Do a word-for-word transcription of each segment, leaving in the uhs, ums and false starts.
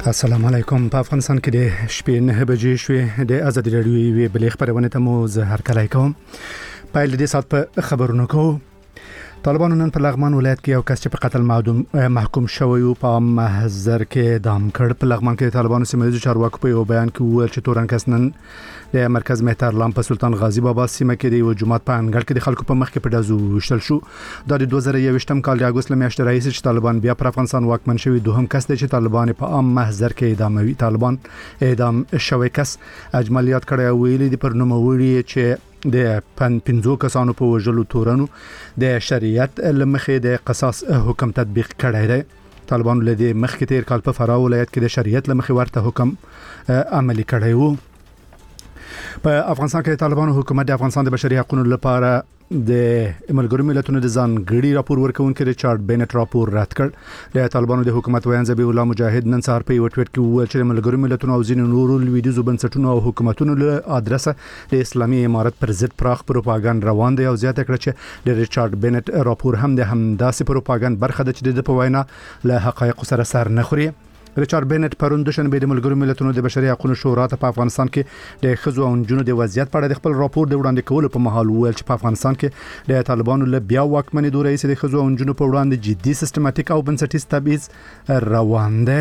السلام علیکم. په افغانستان کې د شپې نه بجې شوې د ازادي راډیو وی بلې خبرونه ته مو زه هر کله کوم. په دې سات په خبرونو کو طالبانو نن په لغمان ولایت کې یو کس چې په قتل محکوم شوی او په محضر کې دام کړ. په لغمان کې طالبانو سیمه چارواکو په یو بیان کې وویل چې تورن کس نن د مرکز مهترلام په سلطان غازی بابا سیمه کې د یو جماعت په انګړ کې د خلکو په مخ کې په دازو وشتل شو. د دوه زره یوویشتم کال د اگست لمیاشتې رئیس چې طالبان بیا پر افغانستان واکمن شوی دوهم کس دی چې طالبان په عام محضر کې اعداموي. طالبان اعدام شوی کس اجمالیات کړی ویلي د پر نوموړي چې د پن پنځو کسانو په وژلو تورنو د شریعت لمخې د قصاص حکم تطبیق کړی دی. طالبان له دې مخکې تیر کال په فراه ولایت کې د شریعت لمخې ورته حکم عملي کړی وو. په افغانستان کې طالبانو حکومت د افغانستان د بشري حقوقو لپاره د ملګرو ملتونو د ځانګړي راپور ورکونکي ریچارډ بینټ راپور رد کړ. د طالبانو د حکومت ویان ذبیح الله مجاهد نن سهار په یو ټویټ کې وویل چې ملګرو ملتونو او ځینو نورو لویدیزو بنسټونو او حکومتونو له ادرسه د اسلامي امارت پر ضد پراخ پروپاګاندا روان دی او زیاته کړه چې د ریچارډ بینټ راپور هم د همداسې پروپاګاندا برخه ده چې د په وینا له حقایق سره سر نه خوري. ریچارډ بینټ پرون د شنبه د ملګرو ملتونو د بشري حقوقو شورا ته په افغانستان کې د ښځو او نجونو د وضعیت په اړه د خپل راپور د وړاندې کولو په مهال وویل چې په افغانستان کې د طالبانو له بیا واکمنۍ دوره یې د ښځو او نجونو په وړاندې جدي سیستماتیک او بنسټیز تبعیض روان دی.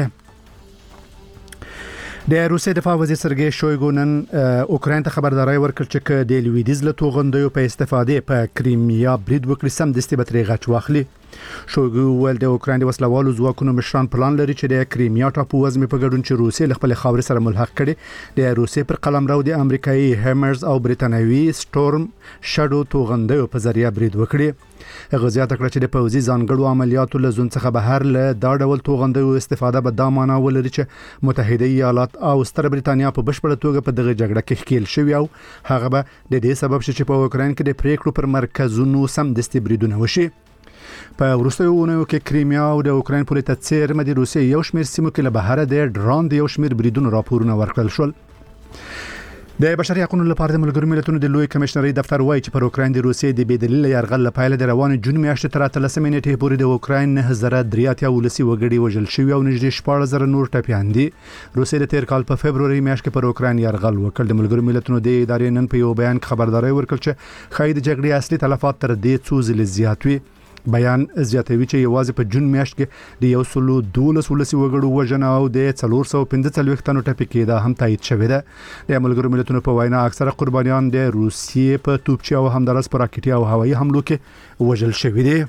د روسیې دفاع وزیر سرګی شویګو نن اوکراین ته خبرداري ورکړه چې د لویدیز له توغندیو په استفادې په کریمیا برید وکړي سم دستي به ترې غچ واخلي. شویګو ول د اوکراین د وسلوالو ځواکونو مشران پلان لري چې د کریمیا ټاپو وزمې په ګډون چې روسیې له خپل خاورې سره ملحق کړي د روسیې پر قلمرو د امریکایي هیمرز او برتانوي سټورم شادو توغندیو په ذریعہ برید وکړي. هغه زیاته کړه چې د پوځي ځانګړو عملیاتو له زون څخه بهر له دا ډول توغندیو استفاده به دا معنا ولري چې متحده ایالات او ستر برتانیا په بشپړه توګه په دغه جګړه کې ښکیل شوی او هغه به د دې سبب شي چې په اوکراین کې د پریکړو پر مرکزونو سم دستي بریدونه وشي. په وروستیو اونیو کې کریمیا او د اوکراین پولې ته څیرمه د روسیې یو شمېر سیمو کې له بهر د ډرون د یو شمېر بریدونو راپورونه ورکړل شول. د بشري حقوقو لپاره د ملګرو ملتونو د لوی کمشنري دفتر وایي چې پر اوکراین د روسیې د بېدلیل یرغل لپاره د روان جون میاشتې تر اتلسمې نیټې پورې د اوکراین نه زره درې اتیا ولسی وګړي وژل شوي او نږدې شپږ زره نور ټپیان دي. روسیې د تیر کال په فبروري میاشت کې پر اوکراین یرغل وکړ. د ملګرو ملتونو د ادارې نن په یو بیان کې خبرداري ورکړه چې خای د جګړې اصلي تلفات تر دې څو ځله زیات وي. بیان زیاتوي چې یوازې په جون میاشت کې د یو سلو دولس ولسی وګړو وژنه او د څلور سوه پنځه څلوېښت تنو ټپي کېدا هم تایید شوې ده. د ملګرو ملتونو په وینا اکثره قربانیان د روسیې په توپچي او همدارس پر راکټي او هوایي حملو کې وژل شوي دي.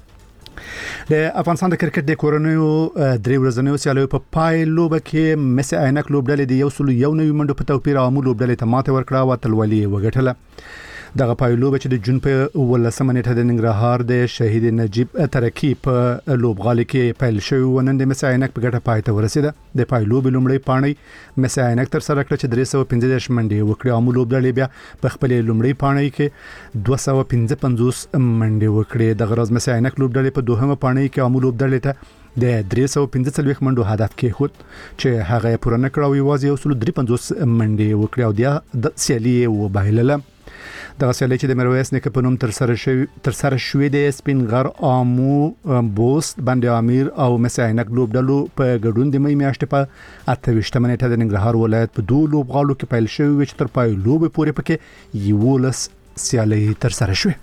د افغانستان د کرکټ د کورنیو درې ورځنیو سیالیو په پای لوبه کې مس عینک لوبډلې د یو سلو یو نوي منډو په توپیر عامو لوبډلې ته ماته ورکړه او اتلولي وګټله. دغه پایلوبه چې د جون په ولسمه نیټه د ننګرهار د شهید نجیب ترکی په لوبغالي کې پیل شوی و نن د مس عینک په ګټه پای ته ورسیده. د پایلوبې لومړی پاڼۍ مس عینک تر سره کړ چې درې سوه پنځه دېرش منډې وکړې. عامو لوبډلې بیا په خپلې لومړی پاڼۍ کې دوه سوه پنځه پنځوس منډې وکړې. دغه ورځ مس عینک لوبډلې په دوهمه پاڼۍ کې عامو لوبډلې ته د درې سوه پنځه څلوېښت منډو هدف کې خود چې هغه پوره نه کړ او یوازې یو سلو درې پنځوس منډې وکړې او د سیالي وبایلله. دغه سیالي چې د میرویس نیکه په نوم تر سره شوی تر سره شوې د سپین غر عامو بوست باندې امیر او مس عینک لوبډلو په ګډون د مې میاشتې په اته ویشتمه نیټه د ننګرهار ولایت په دوه لوبغالو کې پیل شوی چې تر پای لوبې پورې پکې یولس سیالي تر سره شوې.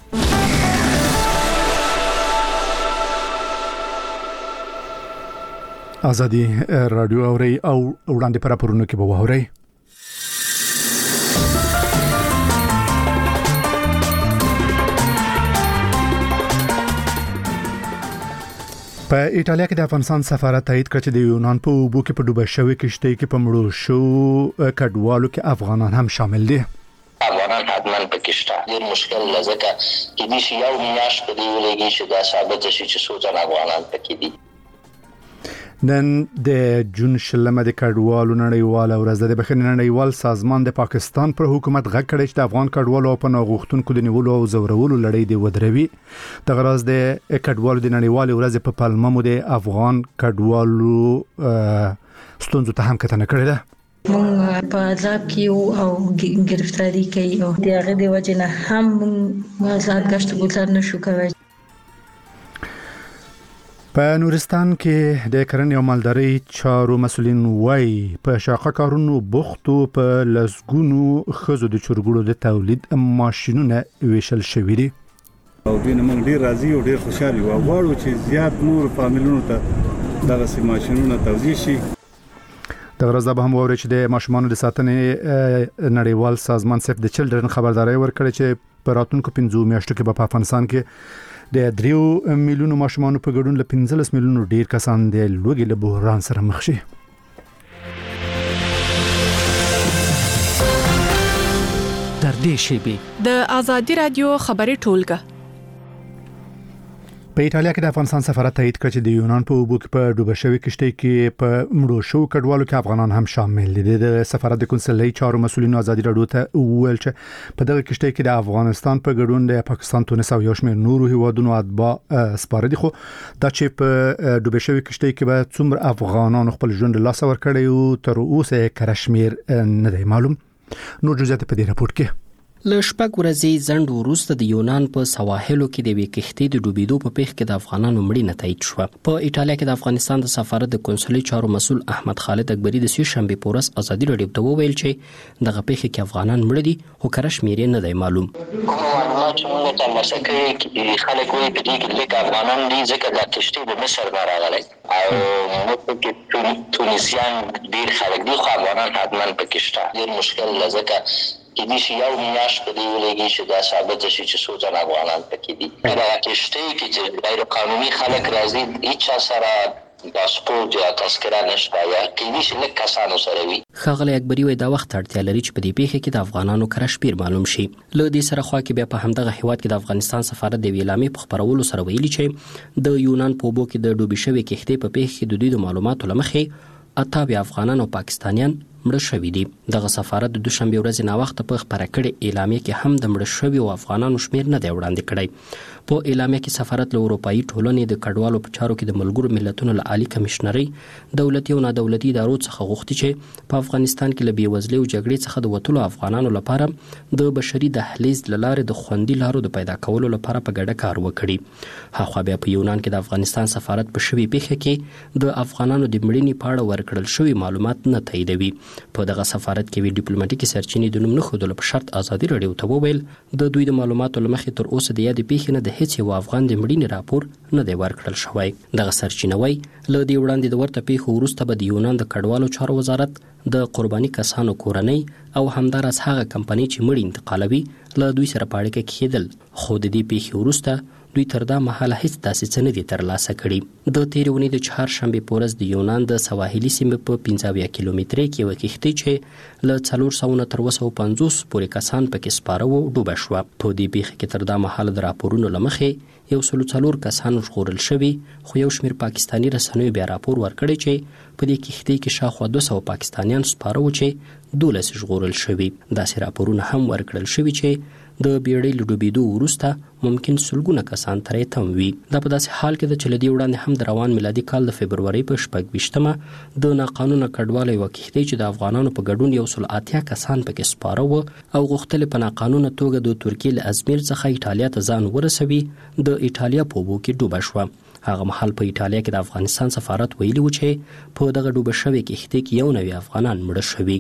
ازادي رادیو اوري او وړاندې پر راپورونو کې به ووري. په ایټالیا کې د افغانستان سفارت تایید کړ چې د یونان په اوبو کې په ډوبه شوې کشتۍ کې په مړو شو کډوالو کې افغانان هم شامل دي. افغانان حتما پکې شته. ډېر مشکل لزکه کې دي چې یو میاشت په دې ولګي چې دا ثابت شي چې څو ځله افغانان پکې دي. نن د جون شلمه د کډوالو نړیواله ورځ ده. د بخښنې نړیوال سازمان د پاکستان پر حکومت غږ کړی چې د افغان کډوالو په ناغوښتونکو د نیولو او زورولو لړۍ دی ودروي. دغه ورځ د کډوالو د نړیوالې ورځ په پلمه مو د افغان کډوالو ستونزو ته هم کتنه کړې ده. مونږ په عذاب کې او گرفتاری کوي او د هغه د وجه نه هم مونږ آزاد گشت گذار نشو کوي. په نورستان کې د کرنې او مالدارۍ چارو مسولین وایي په شاقه کارونو بوختو په لسګونو ښځو د چرګوړو د تولید ماشینونه ویشل شوي دي او دینه موږ ډیر راضي او ډیر خوشاله یو غواړو چې زیات نور فامیلونو ته دغه سي ماشینونه توزیع شي. د غرض به هم ووري چې د ماشومانو د ساتنې نړیوال سازمان سیف د چلډرن خبرداري ورکړي چې په راتلونکو پنځو میاشتو کې په افغانستان کې د دریو میلیونو ماشومانو په ګډون له پنځلس میلیونو ډیر کسان د لوږې له بحران سره مخ شي. در دې شیبې د آزادي رادیو خبري ټولګه په ایټالیا کې د افغانستان سفارت تایید کړ چې د یونان په اوبو کې په ډوبه شوی کشتۍ کې په مړو شو کډوالو کې افغانان هم شامل دي. د سفارت د کنسولي چارو مسولینو آزادي رادیو ته وویل چې په دغه کشتۍ کې د افغانستان په ګډون د پاکستان، تونس او یو شمېر نورو هیوادونو اتباع سپاره دي، خو دا چې په ډوبه شوی کشتۍ کې به څومره افغانان خپل ژوند لاس ور کړی او تر اوسه کشمیر نه دی معلوم. نور جزئیات په دې راپور کې. له شپږ ورځې ځنډ وروسته د یونان په سواحلو کې د یوې کښتۍ د ډوبېدو په پیښ کې د افغانانو مړینه تایید شوه. په ایټالیا کې د افغانستان د سفارت د کنسولي چارو مسؤل احمد خالد اکبري د سې شنبې په ورځ آزادي رادیو ته وویل چې دغه پیښه کې افغانان مړه دي خو کره شمېر یې نه دی معلوم. معلومات چې موږ ته مسکه کې خلک وایي په دې کې لږ افغانان دي ځکه دا کشتۍ د مصر نه راغلی او موږ کې تونسیان ډېر خلک دي خو افغانان حتما پکې شته. ډېر مشکل لږه کې دي چې یو میاشت په دې ولګي چې دا ثابت شي چې څو ځله افغانان پکې دي. دا کشتۍ کې چې غیر قانوني خلک راځي هیڅ سره پاسپورت یا تذکره نشته یا کې دي چې لږ کسانو سره وي. ښاغلی اکبري وایي دا وخت اړتیا لري چې په دې پیښه کې د افغانانو کره شمېر معلوم شي. له دې سره خوا کې بیا په همدغه هیواد کې د افغانستان سفارت د یوې اعلامیې په خپرولو سره ویلي چې د یونان په اوبو کې د ډوبې شوې کښتۍ په پیښه کې د دوی د معلوماتو له مخې اتاوی افغانان او پاکستانیان مړه شوي دي. دغه سفارت د دوشنبې ورځې ناوخته په خپره کړې اعلامیه کې هم د مړه شوي او افغانانو شمېر نه دی وړاندې کړی. په اعلامیه کې سفارت له اروپایي ټولنې د کډوالو په چارو کې د ملګرو ملتونو له عالی کمشنرۍ، دولتي او نادولتي ادارو څخه غوښتي چې په افغانستان کې له بېوزلۍ او جګړې څخه د وتلو افغانانو لپاره د بشري دهلیز له لارې د خوندي لارو د پیدا کولو لپاره په ګډه کار وکړي. هاخوا بیا په یونان کې د افغانستان سفارت په شوې پیښه کې د افغانانو د مړینې په اړه ورکړل شوي معلومات نه تاییدوي. په دغه سفارت کې وی ډیپلوماټیکي سرچینې د نوم نه ښودلو په شرط آزادي رادیو ته وویل د دوی د معلوماتو له مخې تر اوسه د یادې پیښې نه د هیڅ یو افغان د مړینې راپور نه دی ورکړل شوی. دغه سرچینه وایي له دې وړاندې د ورته پیښو وروسته به د یونان د کډوالو چارو وزارت د قرباني کسانو کورنۍ او همداراز هغه کمپنۍ چې مړي انتقالوي له دوی سره په اړیکه کې کېدل، خو د دې پیښې وروسته دوی تر دا مهاله هیڅ داسې څه نه دي ترلاسه کړي. د تېرې اونۍ د چهارشنبې په ورځ د یونان د سواحلي سیمې په پنځه اویا کیلومترۍ کې یوه کښتۍ چې له څلور سوه نه تر اوه سوه پنځوس پورې کسان پکې سپاره وو ډوبه شوه. په دې پیښه کې تر دا مهاله د راپورونو له مخې یو سلو څلور کسان ژغورل شوي، خو یو شمېر پاکستاني رسنیو بیا راپور ورکړی چې په دې کښتۍ کې شاوخوا دوه سوه پاکستانیان سپاره وو چې دولس ژغورل شوي. داسې راپورونه هم ورکړل شوي چې د بیړۍ له ډوبېدو وروسته ممکن سلګونه کسان ترې تم وي. دا په داسې حال کې ده چې له دې وړاندې هم د روان میلادي کال د فبرورۍ په شپږ ویشتمه د ناقانونه کډواله یوه کښتۍ چې د افغانانو په ګډون یو سل اتیا کسان پکې سپاره وو او غوښتل په ناقانونه توګه د ترکیې له ازمیر څخه ایټالیا ته ځان ورسوي، د ایټالیا په اوبو کې ډوبه شوه. هغه مهال په ایټالیا کې د افغانستان سفارت ویلي و چې په دغه ډوبه شوې کښتۍ کې یو نوي افغانان مړه شوي.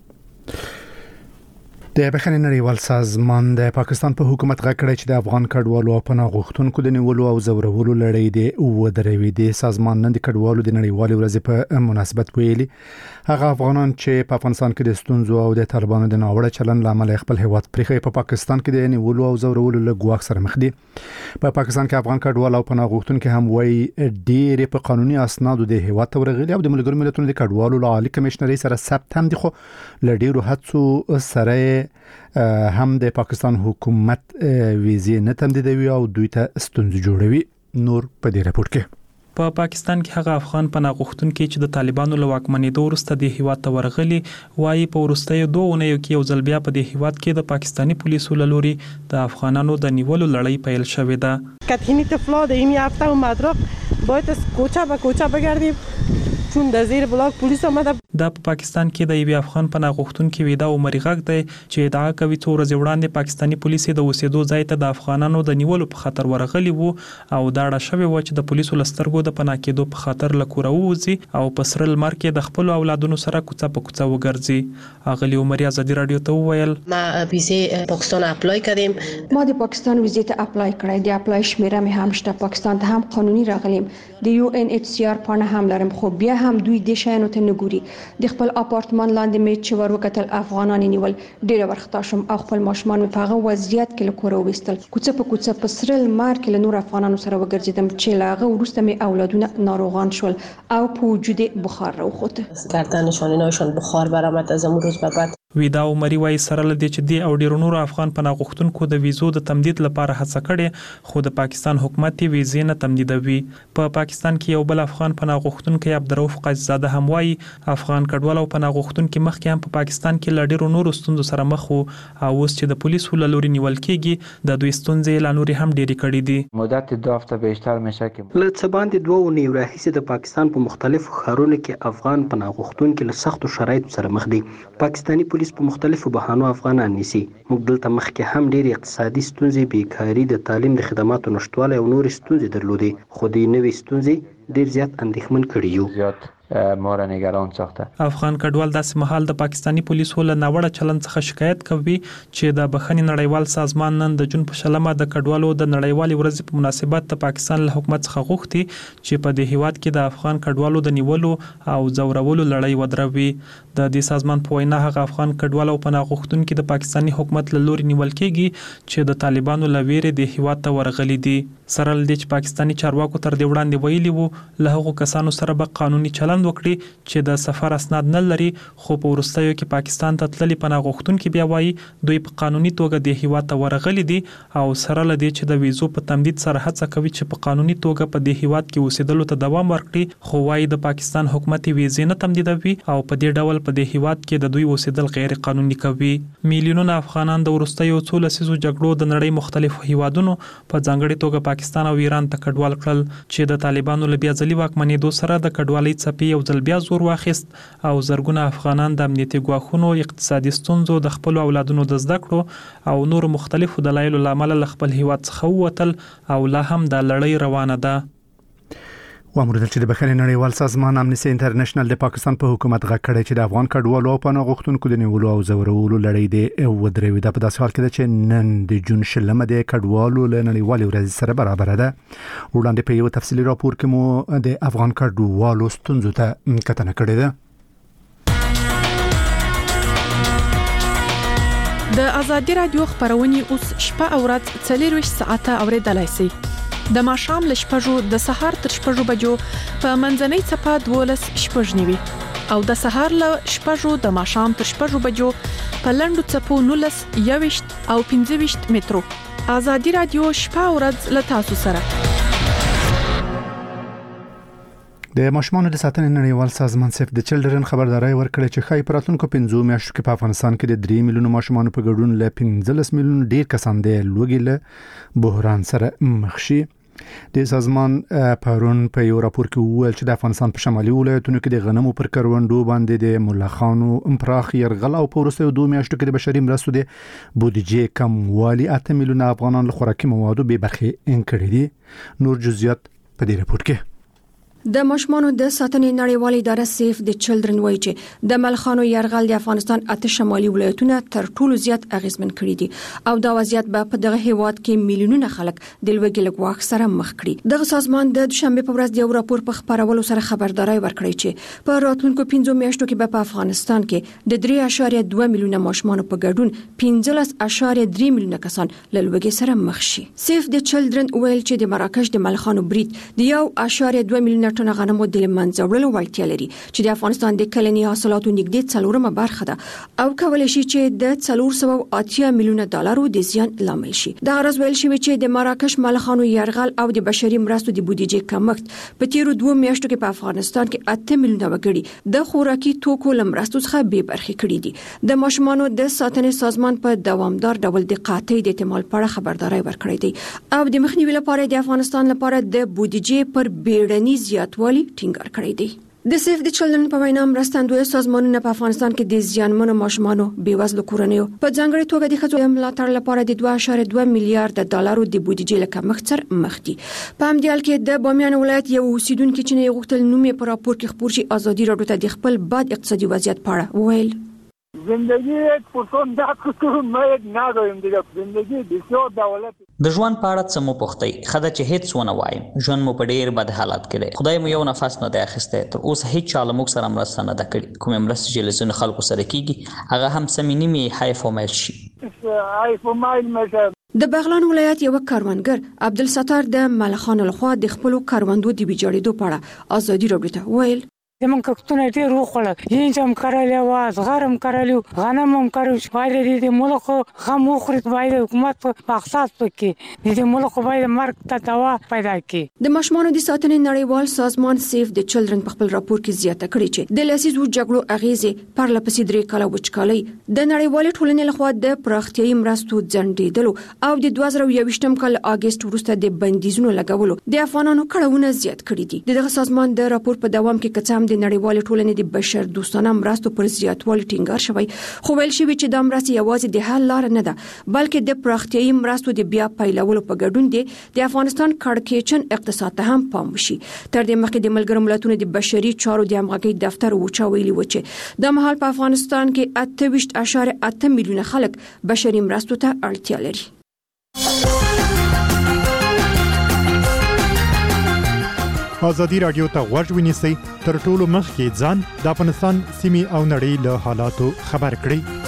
د بخښنې نړیوال سازمان د پاکستان په حکومت غږ کړی چې د افغان کډوالو او پناه غوښتونکو د نیولو او ځورولو لړۍ دې ودروي. د سازمان نن د کډوالو د نړیوالې ورځې په مناسبت ویلي هغه افغانان چې په افغانستان کې د ستونزو او د طالبانو د ناوړه چلند لامل خپل هیواد پرېښی په پاکستان کې د نیولو او ځورولو له ګواښ سره مخ دي. په پاکستان کې افغان کډوال او پناه غوښتونکو هم وایي ډېر په قانوني اسنادو د هیواد ته ورغلي او د ملګرو ملتونو د کډوالو له عالی کمشنرۍ سره ثبت هم دي، خو له ډېرو هڅو سره هم د پاکستان حکومت ویزې نه تمدیدوي او دوی ته ستونزې جوړوي. نور په دې راپور کې په پاکستان کې هغه افغان پناه غوښتونکي چې د طالبانو له واکمنېدو وروسته د هیواد ته ورغلي وایي په وروستیو دوه اونیو کې یو ځل بیا په دې هیواد کې د پاکستانی پولیسو له لوري د افغانانو د نیولو لړۍ پیل شوې ده. کتینی طفلا در این هفته اومد را باید از کوچه به کوچه بگردیم چون در زیر بلاک پلیس آمده. دا په پاکستان کې د یو افغان پناه غوښتونکو ویدا عمر غږ دی چې ادعا کوي څو ورځې وړاندې پاکستانی پولیسو د اوسېدو ځای ته د افغانانو د نیولو په خاطر ورغلي وو او دا اړه شوې و چې د پولیسو لسترګو د پناه کېدو په خاطر لکوره ووځي او په سره لمر کې د خپل اولادونو سره کوڅه په کوڅه وګرځي. اغلی عمر ازادي رادیو ته وویل ما ویزه پاکستان اپلای کردیم. ما د پاکستان ویزه ته اپلای کړی دی. اپلای شمیره مې هم شته. پاکستان ته هم قانوني راغلیم. د یو ان ایچ سی آر پانه هم لرم خو بیا هم دوی د شایانو ته نګوري. د خپل اپارتمان لاندې مې چې ور وکتل افغانان نیول ډیر ورختا شم او خپل ماشومان په هغه وضعیت کې له کوره وستل. کوڅه په کوڅه په سره لمر کې له نور افغانانو سره وګرځیدم چې لاغه ورسته مې اولادونه ناروغان شول او په وجود بخار راوخوت. گردنشانشان بخار برآمد. از اون روز به بعد ویدا عمر وایي سره لدی چې دی او ډیر نور افغان پناه غوښتونکو د ویزو د تمدید لپاره هڅه کړې خو د پاکستان حکومت یې ویزې نه تمدیدوي. په پاکستان کې یو بل افغان پناه غوښتونکی عبدالرؤف قاضیزاده هم وایي افغان کډوال او پناه غوښتونکي مخکې هم په پاکستان کې ل ډیرو نورو ستونزو سره مخ وو او اوس چې د پولیسو له لوري نیول کېږي د دوی ستونزې لا نورې هم ډېرې کړې دي. مدت دو هفته بیشتر میشه که له څه باندې دوه اونۍ راهیسې د پاکستان په مختلفو ښارونو کې افغان پناه غوښتونکي له سختو شرایطو سره مخ دي. پاکستانی پولیس په مختلفو بهانو افغانان نیسي. موږ دلته مخکې هم ډېرې اقتصادي ستونزې، بیکاري، د تعلیم د خدماتو نشتوالی او نورې ستونزې درلودې خو د نوې ستونزې ډېر زیات اندېښمن کړي یو. زیات ما را نگران ساخته. افغان کډوال داسې مهال د پاکستانی پولیسو له ناوړه چلند څخه شکایت کوي چې د بخښنې نړیوال سازمان نن د جون په شلمه د کډوالو د نړیوالې ورځې په مناسبت د پاکستان له حکومت څخه غوښتي چې په دې هیواد کې د افغان کډوالو د نیولو او ځورولو لړۍ ودروي. د دې سازمان په وینا هغه افغان کډوال او پناه غوښتونکي د پاکستانی حکومت له لوري نیول کېږي چې د طالبانو له ویرې د هیواد ته ورغلي دي. سره له دې چې پاکستانی چارواکو تر دې وړاندې ویلي وو له هغو کسانو سره به قانوني چلند وکړي چې د سفر اسناد نه لري خو په وروستیو کې پاکستان ته تللي پناه غوښتونکي بیا وایي دوی په قانوني توګه د هیواد ته ورغلي دي او سره له دې چې د ویزو په تمدید سره هڅه کوي چې په قانوني توګه په دې هیواد کې اوسېدلو ته دوام ورکړي خو وایي د پاکستان حکومت ویزې نه تمدیدوي او په دې ډول په دې هیواد کې د دوی اوسېدل غیر قانوني کوي. میلیونونه افغانان د وروستیو څو لسیزو جګړو د نړۍ مختلفو هیوادونو په ځانګړي توګه پاکستان او ایران ته کډوال کړل چې د طالبانو له بیا ځلي واکمنېدو سره د کډوالۍ څپې یو ځل بیا زور واخیست او زرګونه افغانان د امنیتي ګواښونو، اقتصادي ستونزو، د خپل اولادونو د زده کړو او نور مختلفو دلایلو لامل له خپل هیواد څخه ووتل او لا هم د لړۍ روانه ده. وامر چې د بخښنې نړیوال سازمان امنیسټي انټرنیشنل د پاکستان په حکومت غږ کړی چې د افغان کډوالو او پناه غوښتونکو د نیولو او ځورولو لړۍ دې ودروي. دا په داسې حال کې ده چې نن د جون شلمه د کډوالو له نړیوالې ورځې سره برابر ده. وړاندې په یو تفصیلي راپور کې مو د افغان کډوالو ستونزو ته کتنه کړې ده. د ازادي رادیو خبرونه اوس شپه او ورځ څلور ساعته اوریدلای شئ. د ماښام ل شپږو د سهار تر شپږو بجو په منځنۍ صفه دولس شپږ نیوي او د سهار ل شپږو د ماښام تر شپږو بجو په لندو صفو نولس یويشت او پنځه ویشت مترو. ازادي رادیو شپه او ورځ ل تاسو سره. د ماشومانو د ساتنې نړیوال سازمان سیف د چلډرن خبرداري ورکړه چې خای پراتونکو پنځو میاشتو کې په افغانستان کې د درې میلیونو ماشومانو په ګډون له پنځلس میلیونو ډیر کسان د لوګي له بحران سره مخ شي. د سازمان پرون په یو راپور کې وویل چې د افغانستان په شمالي ولایتونو کې د غنمو پر کروندو باندې د ملخانو امپراخ يرغل او په وروستیو دوه میاشتو کې د بشري مرستو د بودیجې کموالی اته میلیونه افغانان له خوراکي موادو بې برخې کړي دي. نور جزئیات په دې راپور کې. د ماشومانو د ساتنې نړیوال اداره سیف د چلډرن وایي چې د ملخانو يرغل د افغانستان اته شمالي ولایتونه تر ټولو زیات اغیزمن کړي دي او دا وضعیت به په دغه هیواد کې میلیونونه خلک د لوږې له ګواښ سره مخ کړي. دغه سازمان د دوشنبه په ورځ د یو راپور په خبرولو سره خبرداري ورکړی چې په راتلونکو پنځو میاشتو کې به په افغانستان کې د درې اعشاریه دوه میلیونه ماشومان په ګډون پنځلس اعشاریه درې میلیونه کسان له لوږې سره مخ شي. سیف د چلډرن ویل چې د مراکش د ملخانو برید د یو اعشاریه دوه میلیونه ټنه غنمو د منځه وړلو وړتیا لري چې د افغانستان د کلنی حاصلاتو نږدې څلورمه برخه ده او کولای شي چې د څلور سوه اتیا میلیونه ډالرو د زیان لامل شي. دا راز ویل شوی چې د مراکش ملخانو يرغل او د بشري مرستو د بودیجې کمښت په تیرو دوه میاشتو کې په افغانستان کې اته میلیونه وګړي د خوراکي توکو لمرستو څخه بې برخې کړي دي. د ماشومانو د ساتنې سازمان په دوامدار ډول د قاطع د احتمال په اړه خبرداري ورکړې ده او د مخنیوي لپاره د افغانستان لپاره د بودیجې پر بیړني زیاتوالی ټینګار کړی دی. د سیف د چلډرن په وینا مرستندوی سازمانونه په افغانستان کې د زیانمنو ماشومانو بیوزلو کورنیو په ځانګړي توګه د ښځو ملاتړ لپاره د دوه اعشاریه دوه میلیارډ ډالرو د بودیجې له کمښت سره مخ دي. په همدې حال کې د بامیان ولایت یو اوسیدونکو چې نه غوښتل نوم یې په راپور کې خپور شي ازادي راډیو ته د خپل بد اقتصادي وضعیت په اړه وویل. زندگی یک پرسون دا کتو ما یک نداریم دیگه زندگی بسیار دولت د ژوند په اړه څه مو پوښتئ خدای چې هیڅ ونه وایم ژوند مو په ډیر بد حالت کې دی خدای مو یو نفس نه دی اخیستی تر اوسه هیڅ چا له موږ سره مرسته نه ده کړې کومې مرستې چې له ځینو خلکو سره کیږي هغه هم سمې نیمې حیف و میل شي. حیف و میل میشه. د بغلان ولایت یو کاروانګر عبدالستار د ملخان لخوا د خپل کاروندو د ویجاړېدو په اړه ازادي راډیو ته وویل. زمون کښتونه ډېر وخوړل هینج هم کرلی وه زغر هم کرلی غنم هم کرلی باید د ملکو غم وخوري باید حکومت په مقصد وکړي د ملکو باید مرګ ته دوا پیدا کړي. د ماشومانو د ساتنې نړیوال سازمان سیف د چلډرن په خپل راپور کې زیاته کړې چې د لسیزو جګړو اغیزې پرله پسې درې کاله وچکالۍ د نړیوالې ټولنې لخوا د پراختیایي مرستو ځنډېدلو او د دوه زره یوویشتم کال اګست وروسته د بندیزونو لګولو د افغانانو کړهونه زیات کړي دي. دغه سازمان د راپور په دوام کې کڅام د نړیوال ټولنې د بشر دوستانه مرستو پر زیاتوالي ټینګار شوی خو ویل شوی چې د مرستې یوازې د حل لار نه ده بلکې د پراختیایي مرستو د بیا پیلولو په ګډون دي د افغانستان کړکېچن اقتصاد ته هم پام وشي. تر دې مخکې د ملګرو ملتونو د بشري چارو د همغږۍ دفتر وچا ویلي و چې د مهال په افغانستان کې اته ویشت اعشاریه اته میلیونه خلک بشري مرستو ته اړتیا لري. ازادي راډیو ته غوږ ونیسئ تر ټولو مخکې ځان د افغانستان سیمې او نړۍ له حالاتو خبر کړئ.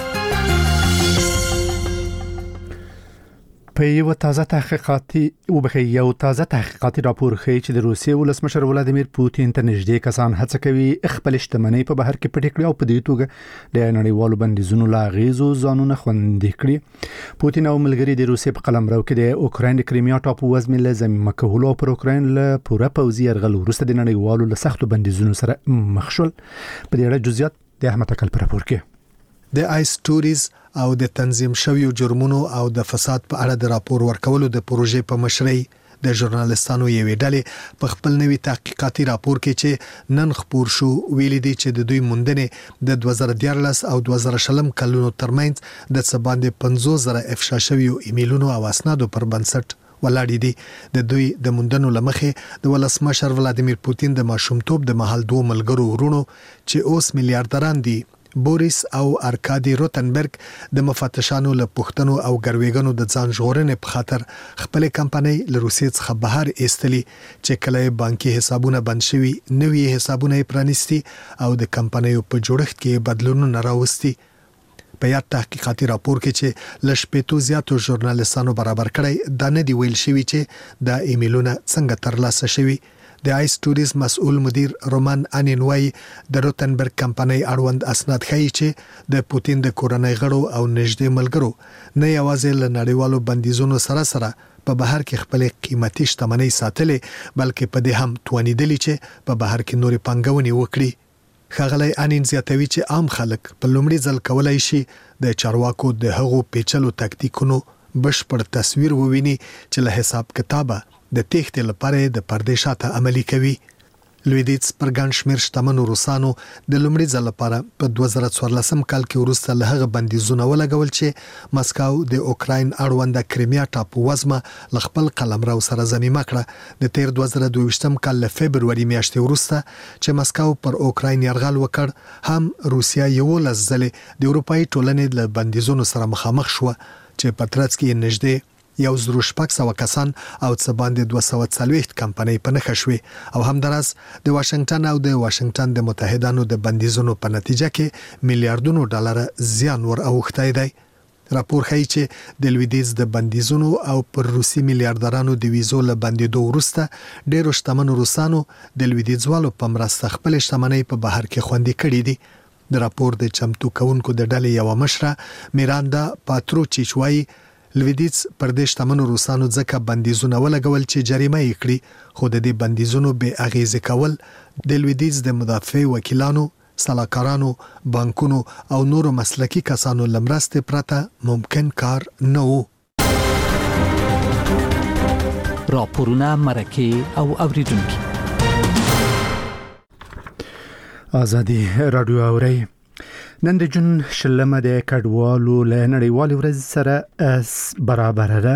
په یو تازه تحقیقاتي وبخي یو تازه تحقیقاتي راپور ښیي چې د روسیې ولسمشر ولادیمیر پوتین ته نږدې کسان هڅه کوي خپل شتمنۍ په بهر کې پټې کړي او په دې توګه د نړیوالو بندیزونو لا غیزو ځانونه خوندي کړي. پوتین او ملګری د روسیې په قلمرو کې د اوکراین د کریمیا ټاپو وزمې له زمینه کولو پر اوکراین له پوره پوځي یرغل وروسته د نړیوالو له سختو بندیزونو سره مخ شول. په دې اړه جزئیات د احمد اکل په راپور کې. د آی سټوریز او د تنظیم شویو جرمونو او د فساد په اړه د راپور ورکولو د پروژې په مشرۍ د ژورنالستانو یوې ډلې په خپل نوي تحقیقاتي راپور کې چې نن خپور شو ویلي دي چې د دوی موندنې د دوه زره دیارلس او دوه زره شلم کلونو ترمنځ د څه باندې پنځوس زره افشا شویو ایمیلونو او اسنادو پر بنسټ ولاړ دي. د دوی د موندنو لمخې د ولسمشر ولادیمیر پوتین د ماشومتوب د محل دوه ملګرو ورونو چې اوس میلیارډران دي بوریس او ارکادي روتنبرګ د مفتشانو له پښتنو او ګرویګانو د ځان ژغورنې په خاطر خپل کمپنۍ له روسیې څخه بهر ایستلي چې کله بانکي حسابونه بند شوي نوي حسابونه پرانیستي او د کمپنیو په جوړښت کې بدلونونه راوستي. په یاد تحقیقاتي راپور کې چې لشپېتو زیاتو ژورنالستانو برابر کړی دا نه دی ویل شوی چې دا ایمیلونه څنګه ترلاسه شوي. د آی سټوریز مسؤل مدیر رومان انینوای د روتنبرګ کمپنۍ اړوند اسناد ښیي چې د پوتین د کورنۍ غړو او نږدې ملګرو نه یوازې له نړیوالو بندیزونو سره سره په بهر کې خپل قیمتي شتمنۍ ساتلې بلکې په دې هم توانیدلی چې په بهر کې نورې پانګونې وکړي. ښاغلی انین زیاتوي چې عام خلک په لومړي ځل کولای شي د چارواکو د هغو پیچلو تکتیکونو بشپړ تصویر وویني چې له حساب کتابه د تېښتې لپاره د پردې شاته عملي کوي. لویدیځ پر ګڼ شمېر شتمنو روسانو د لومړي ځل لپاره په دوه زره څوارلسم کال کې وروسته له هغه بندیزونه ولګول چې مسکو د اوکراین اړونده کریمیا ټاپو وزمه له خپل قلمرو سره ضمیمه کړه. د تیر دوه زره دوه ویشتم کال له فبروري میاشتې وروسته چې مسکو پر اوکراین یرغل وکړ هم روسیا یولس ځلې د اروپایي ټولنې له بندیزونو سره مخامخ شوه چې په ترڅ کې نږدې یو زرو شپږ سوه کسان او څه باندې دوه سوه څلوېښت کمپنۍ په نښه شوې او همداراز د واشنگټن او د واشنگټن د متحدانو د بندیزونو په نتیجه کې میلیارډونو ډالر زیان ور اوښتی دی. راپور ښیي چې د لویدیځ د بندیزونو او پر روسي میلیارډرانو د ویزو له بندېدو وروسته ډېرو شتمنو روسانو د لویدیځوالو په مرسته خپل شتمنۍ په بهر کې خوندي کړي دي. د راپور د چمتو کوونکو د ډلې یوه مشره میراندا پاتروچیچ وایي لویدیځ پر دې شتمنو روسانو ځکه بندیزونه ولګول چې جریمه یې کړي خو د دې بندیزونو بې اغیزې کول د لویدیځ د مدافع وکیلانو سلاکارانو بانکونو او نورو مسلکی کسانو لمرسته پرته ممکن کار نه وو. راپورونه مرکه او اوریدونکو ازادي رادیو اوري نن د جون شلمه د کډوالو له نړیوال ورځ سره برابر ده.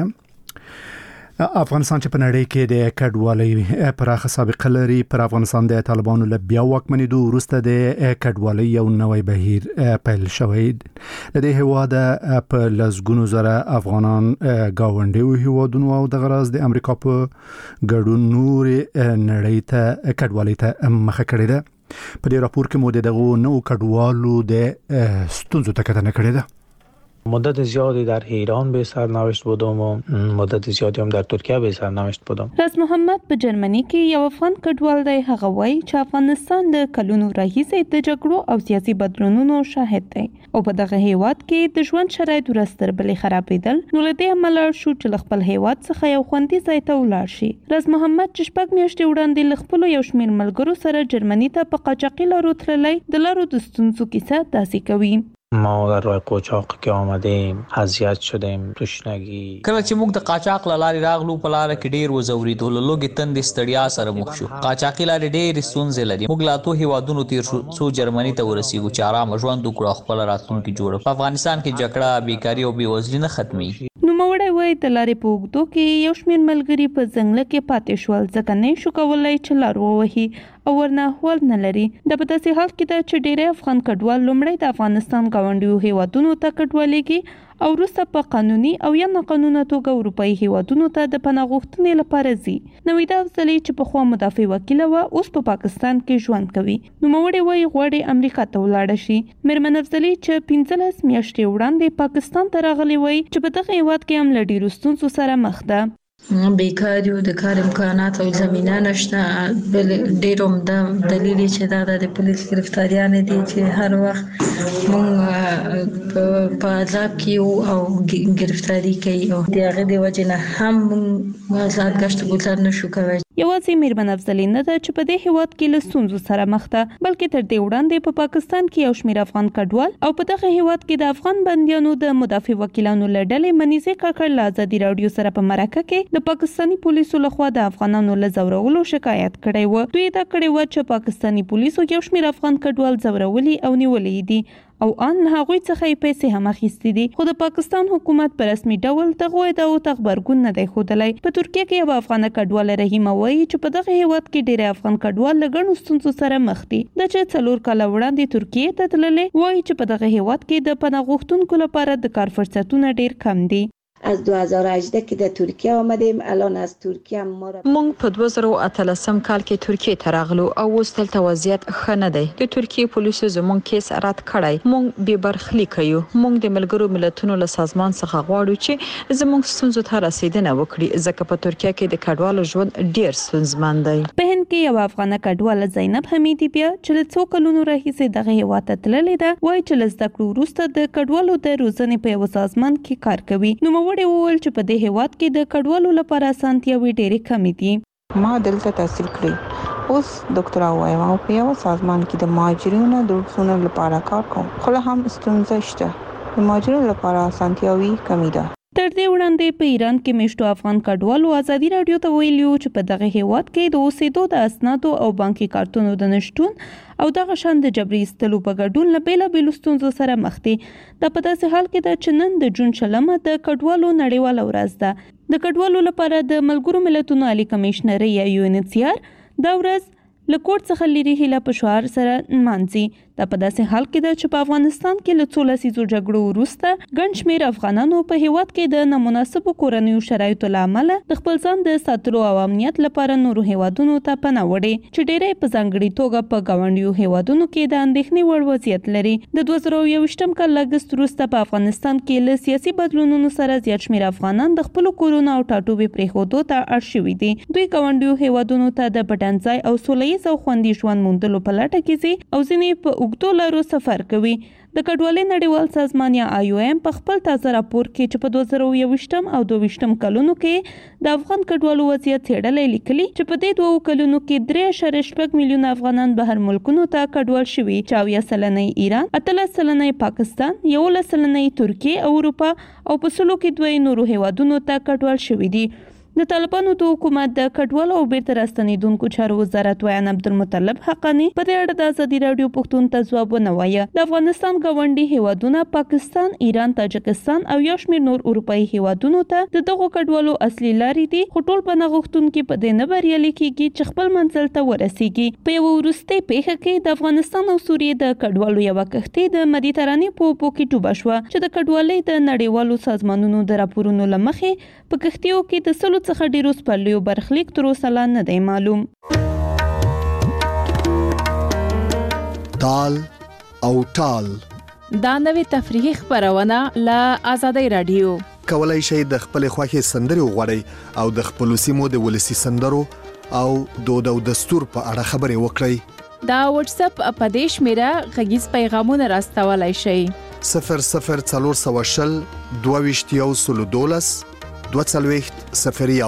افغانستان چې په نړۍ کې د کډوالۍ پراخه سابقه لري، پر افغانستان د طالبانو له بیا واکمنېدو وروسته د کډوالۍ یو نوی بهیر پیل شوی. د دې هیواد په لسګونو زره افغانان گاونډي هیوادونو او د غراز د امریکا په ګډون نور نړۍ ته کډوالۍ ته مخه کړې ده. په دې راپور کې مو دغه نو کډوالو د ستونزو ته کتنه کړې ده. مدت زیادی در ایران به سرنوشت بودم و مدت زیادی هم در ترکیه به سرنوشت بودم. راز محمد په جرمني کې یو افغان کډوال دی. هغه وایي چې افغانستان د کلونو راهیسې د جګړو او سیاسي بدلونونو شاهد دی او په دغه هیواد کې د ژوند شرایط ورستر بلې خرابېدل، نو له دې امله شو چې خپل هیواد څخه یو خوندي ځای ته ولاړ شي. راز محمد چې شپږ میاشتې وړاندې له خپلو یو شمېر ملګرو سره جرمني ته په قاچاقي لارو تللی، د لارو د ستونزو کیسه داسې کوي. ما در راه قاچاق که آمدیم اذیت شدیم، تشنگی. کله چې موږ د قاچاق لارې راغلو په لار کې ډیر وزوریدو، لوګي تندې ستړیا سره مخ شو. قاچاقي لارې ډېر ستونزې لري. موږ لا ته هیوادونو تیر شو څو جرمني ته ورسېږو چې آرام ژوند وکړو، خپل راتلونکي جوړ. په افغانستان کې جګړه، بیکاری او بېوزلي نه ختمي. نوموړی وایي د لارې په اوږدو کې یو شمېر ملګري په ځنګله کې پاتې شول، ځکه نه شو کولی چې لار ووهي او ورنه احوال نه لري. دا په داسې حال کې ده چې ډېری افغان کډوال لومړی د افغانستان ګاونډیو هیوادونو ته کډوالېږي او وروسته په قانوني او یا ناقانونه توګه اروپایي هیوادونو ته د پناه غوښتنې لپاره ځي. نویدا افضلي چې پخوا مدافع وکیله وه، اوس په پاکستان کې ژوند کوي. نوموړې وایي غواړي امریکا ته ولاړه شي. میرمن افضلي چې پنځلس میاشتې وړاندې پاکستان ته راغلې وایي چې په دغه هیواد کې هم له ډېرو ستونزو سره مخ ده. بیکاری او د کار امکانات او زمینه نشته. بل ډیر عمده دلیل چې دا د پولیس گرفتاریان دي چې هر وخت مونږ په عذاب کې او گرفتاری کوي او دغه د وجه نه هم مونږ آزاد گشت گذار نشو کوي. یوازې میرمن افضلي نه ده چې په دې هیواد کې له ستونزو سره مخ ده، بلکې تر دې وړاندې په پاکستان کې یو شمېر افغان کډوال او په دغه هیواد کې د افغان بندیانو د مدافع وکیلانو له ډلې منیزه کاکړ له ازادي راډیو سره په مرکه کې د پاکستاني پولیسو لخوا د افغانانو له ځورولو شکایت کړی و. دوی دا کړی و چې پاکستاني پولیسو یو شمېر افغان کډوال ځورولي او نیولي دي او ان هغوی څخه یې پیسې هم اخیستې دي، خو د پاکستان حکومت په رسمي ډول دغه ادعاو ته غبرګون نه دی ښودلی. په ترکیه کې یوه افغانه کډواله رحیمه وایي چې په دغه هیواد کې ډېری افغان کډوال له ګڼو ستونزو سره مخ دي. دا چې څلور کاله وړاندې ترکیې ته تللې، وایي چې په دغه هیواد کې د پناه غوښتونکو لپاره د کار فرصتونه ډېر کم دي. از دو هزار و هجده که در ترکیه آمدیم، الان از ترکیه ما را مونږ په دوه زره او اتلسم کال کې ترکیه ته راغلو او اوس دلته وضعیت ښه نه دی. د ترکیه پولیسو زموږ کیس رد کړی. مونږ بې برخلیکه یو. مونږ د ملګرو ملتونو له سازمان څخه غواړو چې زموږ ستونزو ته رسیدنه وکړي، ځکه په ترکیه کې د کډوالو ژوند ډیر ستونزمن دی. په هند کې یو افغانه کډواله زینب حمیدي بیا چې له څو کلونو راهیسې دغه هیواد ته تللې ده، وایي چې له زده کړو وروسته د کډوالو د روزنې په یوه سازمان کې کار کوي. نوموړې وویل چې په دې هیواد کې د کډوالو لپاره اسانتیاوې ډېرې کمې دي. ما دلته تحصیل کړی، اوس ډاکټرا وایم او په یو سازمان کې د مهاجرینو د حقوقو لپاره کار کوم، خو هم ستونزې شته. د مهاجرینو لپاره اسانتیاوې کمې ده. تر دې وړاندې په ایران کې میشتو افغان کډوالو ازادي راډیو ته ویلي چې په دغه هیواد کې د اوسېدو د اسنادو او بانکي کارتونو د نشټون او دغه شان د جبري ایستلو په ګډون له بېلابېلو ستونزو سره مخ دي. دا په داسې حال کې ده چې نن د جون شلمه د کډوالو نړیواله ورځ ده. د کډوالو لپاره د ملګرو ملتونو عالي کمیشنري یا یو ان ایچ سی آر دا ورځ له کوټ څخه لري هیله په شعار سره نمانځي. دا په داسې حال کې ده چې په افغانستان کې له څو لسیزو جګړو وروسته ګڼ شمېر افغانانو په هیواد کې د نامناسبو کورنیو شرایطو له امله د خپل ځان د ساتلو او امنیت لپاره نورو هیوادونو ته پناه وړې، چې ډېری په ځانګړې توګه په ګاونډیو هیوادونو کې د اندېښنې وړ وضعیت لري. د دوه زره یوویشتم کال له اګست وروسته په افغانستان کې له سیاسي بدلونونو سره زیات شمېر افغانان د خپلو کورونو او ټاټوبې پرېښودو ته اړ شوي دي. دوی ګاونډیو هیوادونو ته د پټنځای او سوله ییز او خوندي ژوند موندلو په لټه کې ځي او ځینې په اوږدو لارو سفر کوي. د کډوالۍ نړیوال سازمان یا آی او ایم په خپل تازه راپور کې چې په دوه زره یوویشتم او دوه ویشتم کلونو کې د افغان کډوالو وضعیت څېړلی لیکلي چې په دې دوو کلونو کې درې اعشاریه شپږ میلیونه افغانان بهر ملکونو ته کډوال شوي، چې اویا سلنه ایران، اتلس سلنه پاکستان، یولس سلنه ترکیه او اروپا او په سلو کې دوه نورو هیوادونو ته کډوال شوي دي. د طالبانو د حکومت د کډوالو او بیرته راستنیدونکو چارو وزارت ویان عبدالمطلب حقانی په دې اړه د ازادي رادیو پښتون ته ځواب ونوایه. د افغانستان ګاونډي هیوادونه پاکستان، ایران، تاجکستان او یو شمېر نور اروپאי هیوادونو ته د دغو کډوالو اصلي لارې دي، خو ټول پناه غوښتونکي په دې نه بریالي کیږي چې خپل منزل ته ورسیږي. په یو وروستۍ پیښه کې د افغانستان او سوریې د کډوالو یو کښتۍ د مدیترانې په اوبو کې ډوبه شوه چې د کډوالۍ د نړیوالو سازمانونو د راپورونو له مخې په کښتیو کې د سلو څخه ډیرو سپرلیو برخلیک تر اوسه لا نه دی معلوم. تال او ټال دا نوې تفریحي خبرونه له آزادۍ رادیو. کولای شئ د خپل خوښي سندرې وغواړئ او د خپل سیمو د ولسی سندرو او دود او دستور په اړه خبرې وکړئ. دا واتس اپ په دې شمیره غږیز پیغامونه راستولای شئ. صفر صفر څلور سوه شل دوه ویشت یو سلو دولس دوه څلوېښت صفر یو.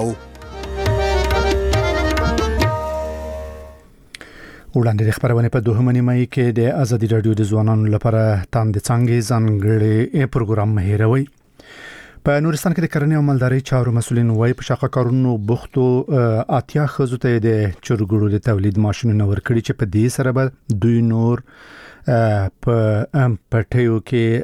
وړاندې د خبرونه په دوهمه نیمه کې د ازادي رادیو د ځوانانو لپاره تاند څنګه ځانګړي پروګرام مهیروي. په نورستان کې د کرنې او مالدارۍ چارو مسولین وایي په شاقه کارونو بوختو اتیا خزو ته د چرګړو د تولید ماشینونه ورکړي چې په دې سره به دوی نور په پټیو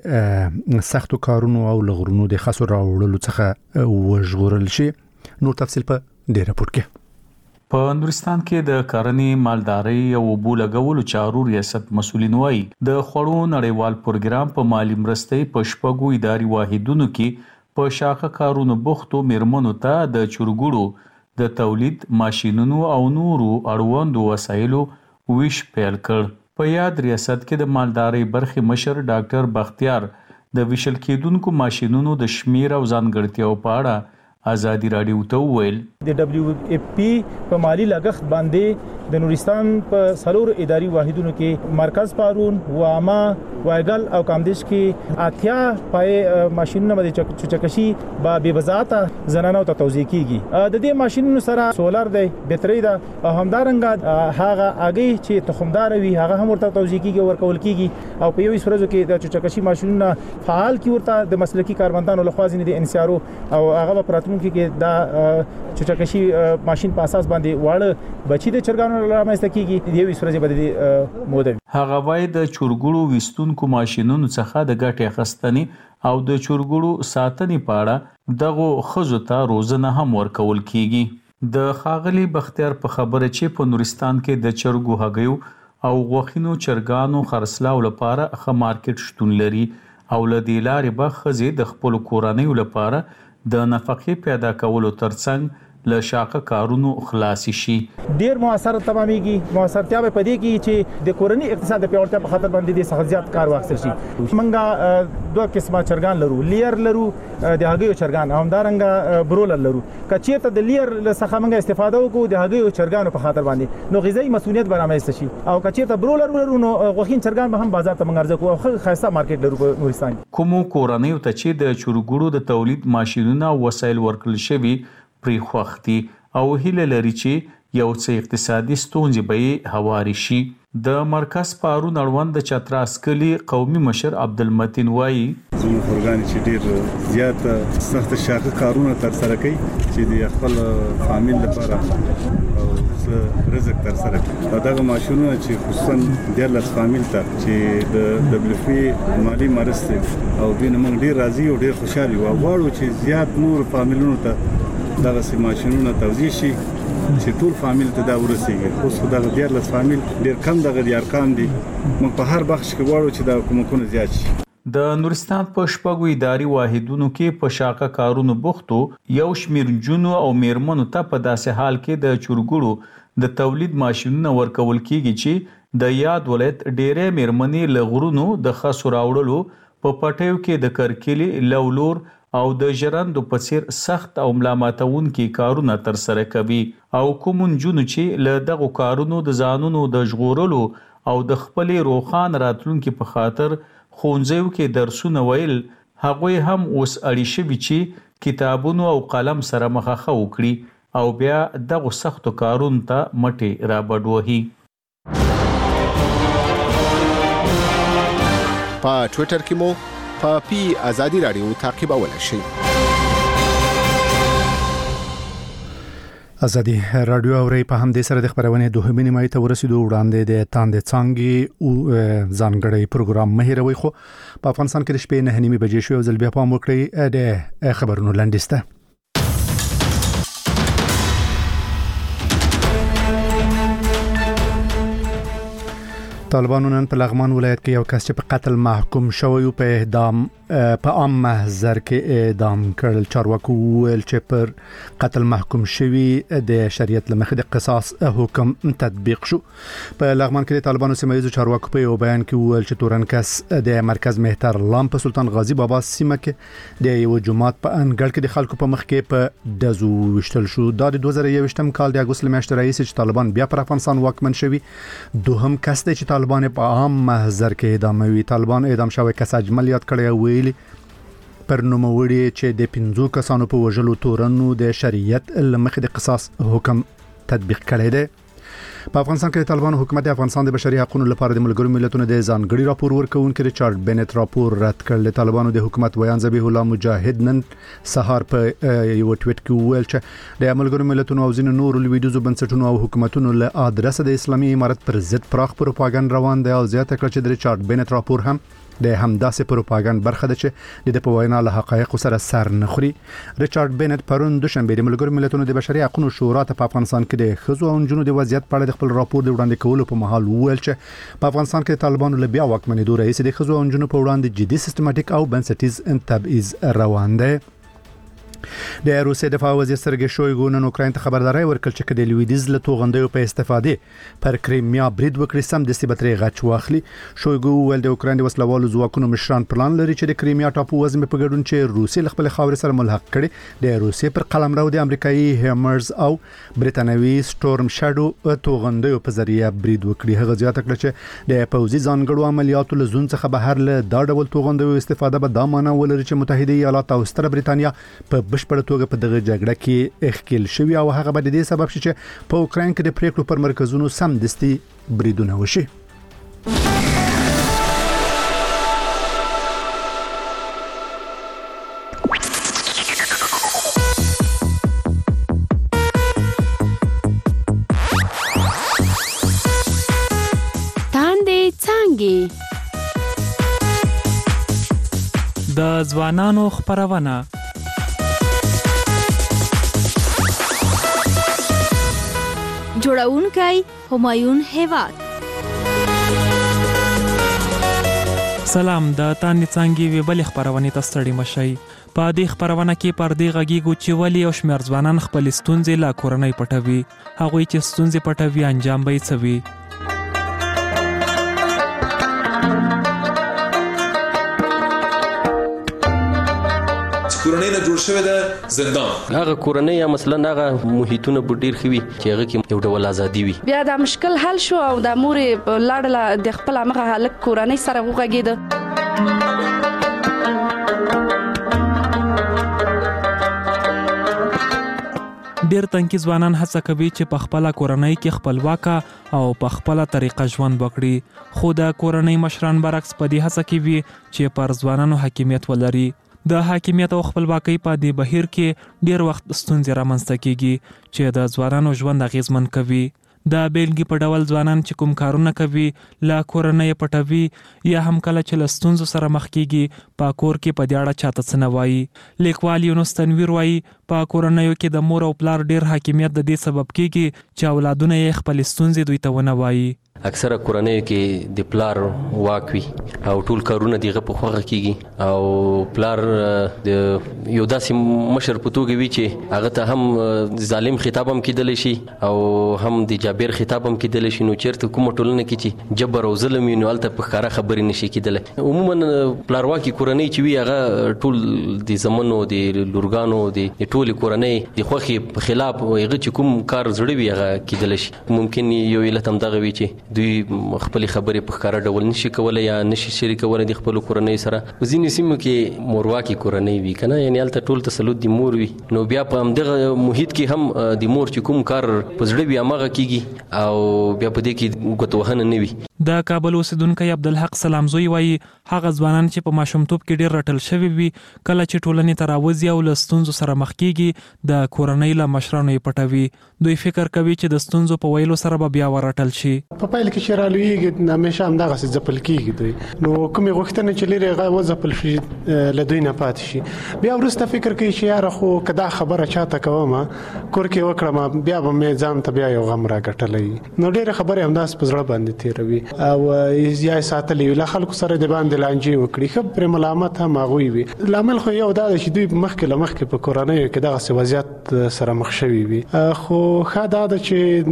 کې سختو کارونو او لغړونو د خاصو راوړلو څخه وژغورل شي. نور تفصیل په دې راپور کې. په نورستان کې د کرنې، مالدارۍ او اوبو لګولو چارو ریاست مسولین وایي د خوړو نړیوال پروګرام په مالی مرستې په شپږو اداري واحدونو کې په شاقه کارونو بوختو میرمنو ته د چرګړو د تولید ماشینونو او نورو اړوندو وسایلو ویش پیل کړ. په یاد ریاست کې د مالدارۍ برخې مشر ډاکټر بختیار د ویشل کېدونکو ماشینونو د شمیر او ځانګړتیاو په اړه ازادي رادیو ته وویل. د دبليو اف پی په مالی لګښت باندې د نورستان په سلور اداري واحدونو کې مرکز پارون، واما، وایګل او کامدیش کې اتیا پای ماشینونه باندې چچکشي با بے وضاحت زنانو ته توزیع کیږي. د دې ماشینونو سره سولر دی، بیټری ده او همدارنګه هغه اگې چې تخمدار وي هغه هم ورته توزیع کیږي ورکول کیږي او په یوې ورځو کې د چچکشي ماشینونه فعال کی ورته د مسلکی کارمندانو لخوا ځینې د انسیارو او هغه پراتون کې دا چچکشي ماشين په اساس باندې واړه بچی د چرګانو رامنځته کیږي. دی وسرځي باندې موده هغه وای د چرګړو وستونکو ماشينونو څخه د ګټې اخیستنې او د چرګړو ساتنې په اړه دغه خزو ته روزنه هم ورکول کیږي. د خاغلی بختیار په خبره چې په نورستان کې د چرګو هګیو او غوښینو چرګانو خرڅلاو لپاره ښه مارکیټ شتون لري او لدی لارې به خزي د خپل کورنۍ لپاره د نفقې پیدا کولو ترڅنګ له شاقه کارونو خلاص شي. ډیر موثر تمامېږي. موثرتیا به پدې کې چې د کورنۍ اقتصاد په اړه په خاطر باندې د سخزيات کار واخیستل شي. منګه دوه قسمه چرګان لرو، لیر لرو د هغیو چرګان او همدارنګه برولر لرو. کچېرته د لیر څخه منګه استفاده وکړو د هغیو چرګانو په خاطر باندې نو غذایی مسؤلیت برامایست شي او کچېرته برولر لرو نو غوښین چرګان به هم بازار ته منګرځو کوو او خاصه مارکیټ لرو په نورستان. کوم کورنۍ ته چې د چرګړو د تولید ماشینونه او وسایل ورکړل شوی پری خوختي او هیله لري چې یو څه اقتصادي ستونزې به هواري شي. د مرکز پارون اړوند د چتراس کلی قومي مشر عبدالمتین وایي زموږ خورګان چې ډیر زیات سخت شاقه کارونه تر سره کوي چې د خپل فامیل لپاره او رزق تر سره کوي. دغه ماشینونه چې خصوصا د لاس فامیل ته چې د دبليو اف پی مالی مرسته او دینه موږ ډیر راضي او ډیر خوشاله یو غواړو چې زیات نور فامیلونو ته دغه سي ماشینونه توزیع شي چې ټول فامیل ته دا ورسیږي. اوس دغه ډیر لاس فامیل ډیر کم دغه د ارقام دي. موږ په هر بخش کې غواړو چې دا کومکونه زیات شي. د نورستان په شپږو اداري واحدونو کې په شاقه کارونو بوختو یو شمیر جنو او میرمنو ته په داسې حال کې د چرګړو د تولید ماشینونه ورکول کیږي چې د یاد ولایت ډېرې میرمنې لغړونو د خاصو راوړلو په پټیو کې د کرکلی لولور او د ژرندو په څیر سخت او ملامتونکي کارونه تر سره کوي او کوم جنو چې له دغه کارونو د ځانونو د ژغورلو او د خپلې روخان راتلونکي په خاطر خونځیو کې درسونه ویل هغوی هم اوس اړي شوي چې کتابونو او قلم سره مخه وکړي او بیا دغه سختو کارونو ته مټې را بډوهي. په ټوئیټر کې مو په پی آزادی رادیو تعقیبولای شئ. ازادي رادیو اوري په همدې سره د خبرونه دوه نیمه ته ورسېدو وړاندې د تاند څنګه او ځانګړی پروګرام مهیروي خو په افغانستان کې د شپې نه نیمه بجې شو ځل بیا پام وکړئ د خبرونو لاندسته. طالبانو نن په لغمان ولایت کې یو کس چې په قتل محکوم شوی په اعدام په عام محضر کې اعدام کړل. چارواکو ویل چې پر قتل محکوم شوی د شریعت لمخې د قصاص حکم تطبیق شو. په لغمان کې د طالبانو سیمایي چارواکو په یو بیان کې ویل چې تورن کس د مرکز مهتر لام په سلطان غازی بابا سیمه کې د یو جماعت په انګړ کې د خلکو په مخ کې په دزو وشتل شو. دا د دوه زره یوویشتم کال د اگست میاشتې رئیس چې طالبان بیا پر افغانستان واکمن شوی دوهم کس دی چې طالبان په عام محضر کې اعدام وی. طالبان اعدام شوی کس اجمل یاد کړی ویلي پر نوموړي چې د پنځو کسانو په وژلو تورنو د شریعت لمخې د قصاص حکم تطبیق کړی دی. په افغانستان کې طالبان حکومت افغانستان د بشري حقوقو لپاره د ملګرو ملتونو د ځانګړي راپور ورکوونکي ریچارډ بینټ راپور رد کړل. طالبانو د حکومت ویان ذبیح الله مجاهد نن سهار په یو ټویټ کې ویل چې د ملګرو ملتونو او ځینو نورو لویدیزو بنسټونو او حکومتونو له ادرسه د اسلامي امارت پر ضد پراخ پروپاګاندا روان دی او زیاته کړ چې د ریچارډ بینټ راپور هم د همداسې پروپاګاندا برخه ده چې د په وینا له حقایق سره سر نه خوري. ریچارډ بینټ پرون دوشنبه د ملګرو ملتونو د بشري حقوقو شورا ته په افغانستان کې د خزو او نجونو د وضعیت په اړه د خپل راپور د وړاندې کولو په مهال ویل چې په افغانستان کې طالبانو له بیا واکمنېدو رئیس د خزو او نجونو په وړاندې جدي سیستماتیک او بنسټیز تبعیض روان دی. د روسیې دفاع وزیر سرګی شویګو نن اوکراین ته خبرداري ورکړه چې د لویدیز له توغندیو په استفادې پر کریمیا برید وکړي سم د سیبتري غچ واخلي. شویګو ول د اوکراین د وسلوالو ځواکونو مشران پلان لري چې د کریمیا ټاپو وزن په ګډون چې روسیې خپل خاورې سره ملحق کړي د روسیې پر قلمرو د امریکایي هیمرز او برتانوي سټورم شادو توغندیو په ذریعہ برید وکړي. هغه زیاته کړه چې د پوځي ځانګړو عملیاتو له زون څخه بهر له دا ډول توغندیو استفاده به دا معنی ولري چې متحده ایالات او ستره برتانیا په بشپړ توګه په دغه جګړه کې اخکل شوی او هغه به د دې سبب شي چې په اوکراین کې د پریکړو پر مرکزونو سم دستي بریدونه وشي. تاندې څنګه د ځوانانو خبرونه جوړونکی همایون هیواد. سلام د تاندې څنګه وی بل خبرونه تستړی مشي. په دې خبرونه کې پر دې غږیږو چې ولی او شمیر ځوانان خپل ستونزې لا کورنۍ پټوي. هغه چې ستونزې پټوي انجام به یې څوي. کورنۍ نه جوړ شوی د زندان هغه کورنۍ یا مثلا هغه محیطونه ډیر خوي چې هغه کې یو ډول ازادي وي. بیا دا مشکل حل شو او د امور لاړه د خپل هغه حالت کورنۍ سره وغږیده. ډیر تنکي ځوانان هڅه کوي چې په خپل کورنۍ کې خپلواک او په خپل طریقه ژوند وکړي. خو د کورنۍ مشران برعکس په دې هڅه کوي چې پر ځوانانو حاکمیت ولري. د حاکمیت او خپلواکۍ په دې بهیر کې ډیر وخت ستونزې رامنځته کیږي چې د ځوانانو ژوند اغیزمن کوي. د بیلګې په ډول ځوانان چې کوم کارونه کوي لا کورنۍ پټوي یا هم کله چې له ستونزو سره مخ کیږي په کور کې په دې اړه چاته څه نه وایي. لیکوال یونس تنویر وایي په کورنیو کې د مور او پلار ډیر حاکمیت د دې سبب کیږي چې اولادونه یې خپل ستونزې دوی ته ونه وایي. اکثره کورنۍ کې د پلار واک وي او ټول کارونه دغه په خوغه کیږي او پلار د یو داسې مشر په توګه وي چې هغه ته هم ظالم خطاب هم کېدلی شي او هم د جابر خطاب هم کېدلی شي. نو چیرته کومه ټولنه کې چې جبر او ظلم وي نو هلته په ښکاره خبرې نشي کېدلی. عموما پلارواکي کورنۍ چې وي هغه ټول د زمنو د لورګانو د ټولې کورنۍ د خوښې په خلاف هغه چې کوم کار زړه وي هغه کېدلی شي. ممکن یو علت هم دغه وي چې دوی خپل خبرې په ښکاره ډول نشي کولای یا نشي شریکولی د خپل کورنۍ سره. په ځینې سیمو کې مورواکي کورنۍ وي کنه یعنی هلته ټول تسلط د مور وي نو بیا په همدغه محیط کې هم د مور چې کوم کار په زړه وي هماغه کیږي او بیا په دې کې ګوتوهنه نه وي. د کابل اوسیدونکو عبدالحق سلامزوی وایي هغه ځوانان چې په ماشومتوب کې ډیر رټل شوی وي کله چې ټولنې ته راوځي او له ستونزو سره مخ کیږي د کورنۍ له مشرانو یې پټوي. دوی فکر کوي چې د ستونزو په ویلو سره به بیا ورټل شي. په پایله کې چې رالویږي همیشه همدغسې ځپل کیږي دوی، نو کومې غوښتنې چې لري هغه وځپل شي له دوی نه پاتې شي. بیا وروسته فکر کوي چې یاره خو که دا خبره چاته کوم کور کې وکړم بیا به مې ځان ته بیا یو غم راګټلی، نو ډېرې خبرې همداسې په زړه باندې تېروي او یا یې ساتلې وي له خلکو سره د باندې لانجې وکړي، ښه پرې ملامت هم هغوی وي. لامل خو یو دا ده چې دوی مخکې له مخکې په کورنیو کې دغسې وضعیت سره مخ شوي وي. خو ښه دا ده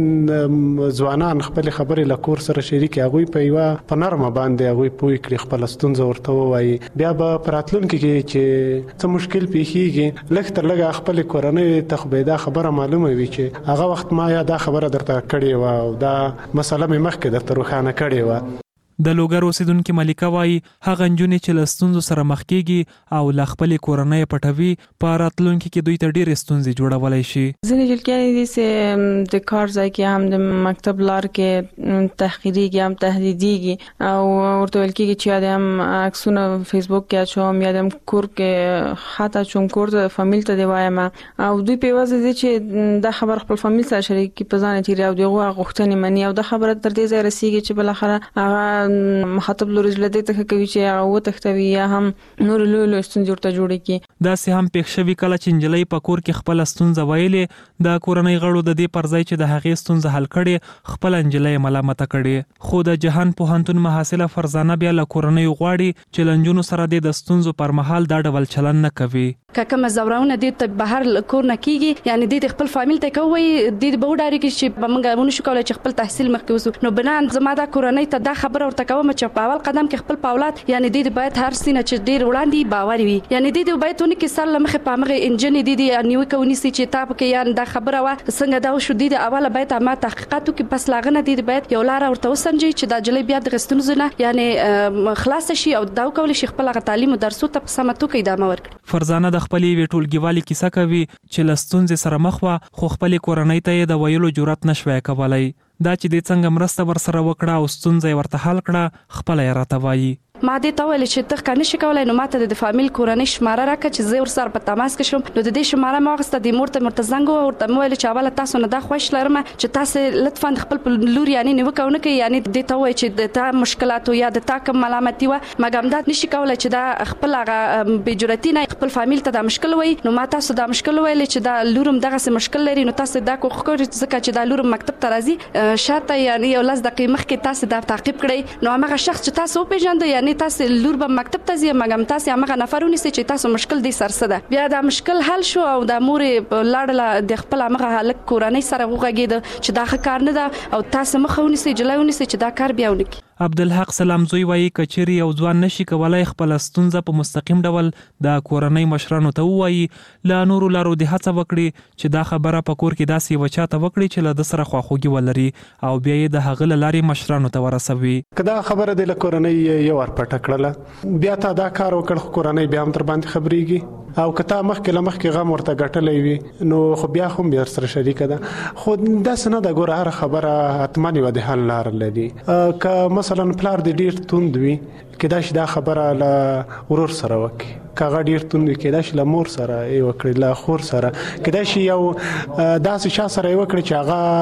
چې ځوانان خپلې خبرې له کور سره شریکې هغوی په یوه په نرمه باندې هغوی پوه کړي، خپله ستونزه ورته ووایي، بیا به په راتلونکي کې چې څه مشکل پیښیږي لږ تر لږه خپلې کورنۍ ته خو به دا خبره معلومه وي چې هغه وخت ما یا دا خبره درته کړې وه او دا مسله مې مخکې درته روښانه کړې وه. د لوګر اوسیدونکو ملکه وایي هغه نجونې چې له ستونزو سره مخ کیږي او له خپلې کورنۍ پټوي په راتلونکي کې دوی ته ډېرې ستونزې جوړولی شي. ځینې جلکیانې دي چې د کار ځای کې هم د مکتب لار کې تحقیریږي هم تهدیدیږي او ورته ویل کېږي چې یا د هم عکسونه فیسبوک کې اچوم یا د هم کور کې خط اچوم کور ته فامیل ته دې وایم او دوی په یوازې دي چې دا خبر خپل فامیل سره شریک کړي په ځان یې تېري او د هغو غوښتنې مني او دا خبره تر دې ځایه رسېږي چې بالاخره هغه مخاطب لوري له دې ته کوي چې هغه وتښتوي یا هم نور لوی لوی ستونزې ورته جوړې کړي. داسې هم پېښ شوي کله چې نجلۍ په کور کې خپله ستونزه ویلې د کورنۍ غړو د دې پر ځای چې د هغې ستونزه حل کړې خپله نجلۍ ملامته کړې. خو د جهان پوهنتون محصله فرزانه بیا له کورنیو غواړي چې له نجونو سره د ستونزو پر مهال دا ډول چلن نه کوي. که کومه زورونه دې ته بهر کور نه کیږي یعنی دې خپل فامیل ته کوي دې به وډاري چې به موږ ونه شو کولای چې خپل تحصیل مخکې وسو، نو بنان زما دا کورنۍ ته دا خبره ورته کوم چې په اول قدم کې خپل پاولات یعنی دې باید هر سینه چې ډیر وړاندې باور وي، یعنی دې باید ونه کې سره مخه په مغه انجن دې دې نیو کوي چې تاسو کې یان دا خبره وا څنګه دا شو دې اوله باید ما تحقیقاتو کې پس لاغنه دې باید یو لار ورته وسنجي چې دا جلې بیا د غستونزونه یعنی خلاص شي او دا کول شي خپل تعلیم او درسو ته سمتو کې ادامه ورکړي. فرزانه د خپلې ویټولګیوالي کیسه کوي چې لستونځ سره مخ وا خو خپل کورنۍ ته د ویلو جرأت نشوي کولای. دا چې د څنګه مرسته ور سره وکړه او ستونزې ورته حل کړه خپل یې راته وایي. ما دې ته ویل چې ته کنه شي کولای نو ماته د فامیل کورنۍ شماره راکړه چې زه ور سره په تماس کې شم، نو د دې شماره ما غسته د مور ته مرتزنګ او ورته ویل چې اوله تاسو نه دا خوښ لرم چې تاسو لطفا خپل لور یعنی نه وکونه کې یعنی دې ته وای چې د تا مشکلات یا د تا کوم ملامتي و مګم دا نشي کولای چې دا خپل هغه بجرتی نه خپل فامیل ته دا مشکل وای، نو ما تاسو دا مشکل ویل چې دا لورم دغه څه مشکل لري نو تاسو دا کو خو ځکه چې دا لورم مکتب ته راځي شاته یعنی یو لاس دقیقې مخکې تاسو دا تعقیب کړئ، نو هغه شخص چې تاسو پیژاند یعنی تاسو لور مکتب ته ځي مګم تاسو هغه نفرونه چې تاسو مشکل دي سرسده بیا دا مشکل حل شو او د مور لاړه د خپل هغه حالت کورنۍ سره وغږید چې دا ښه کار نه ده او تاسو مخاوني سي جلایونی سي چې دا کار بیا ونکي. عبدالحق سلامزوی وایي کچيري او ځوان نشي کولای خپل ستونزه په مستقیم ډول د کورنۍ مشرانو ته وایي، لا نورو لارو د هڅه وکړي چې دا خبره په کور کې داسې وچاته وکړي چې له د سره خواخوږي ولري او بیا یې د هغه لارې مشرانو ته ورسوي. کدا خبره د کورنۍ یو ور پټ کړله بیا تا دا کار وکړ کورنۍ بیا هم تر باندې خبريږي او کته مخکې لمخکې غم ورته ګټلې وي نو خو بیا هم بیا سره شریک ده، خو دا سند ګوره هر خبره اتمنې و د حل لار لري. که مثلا پلار د ډیر توند وي کدا چې دا خبره له ورور سره وکي، کاغه ډیر توند وي کدا چې له مور سره یې وکړي له خور سره، کدا چې یو داسې شا سره یې وکړي چې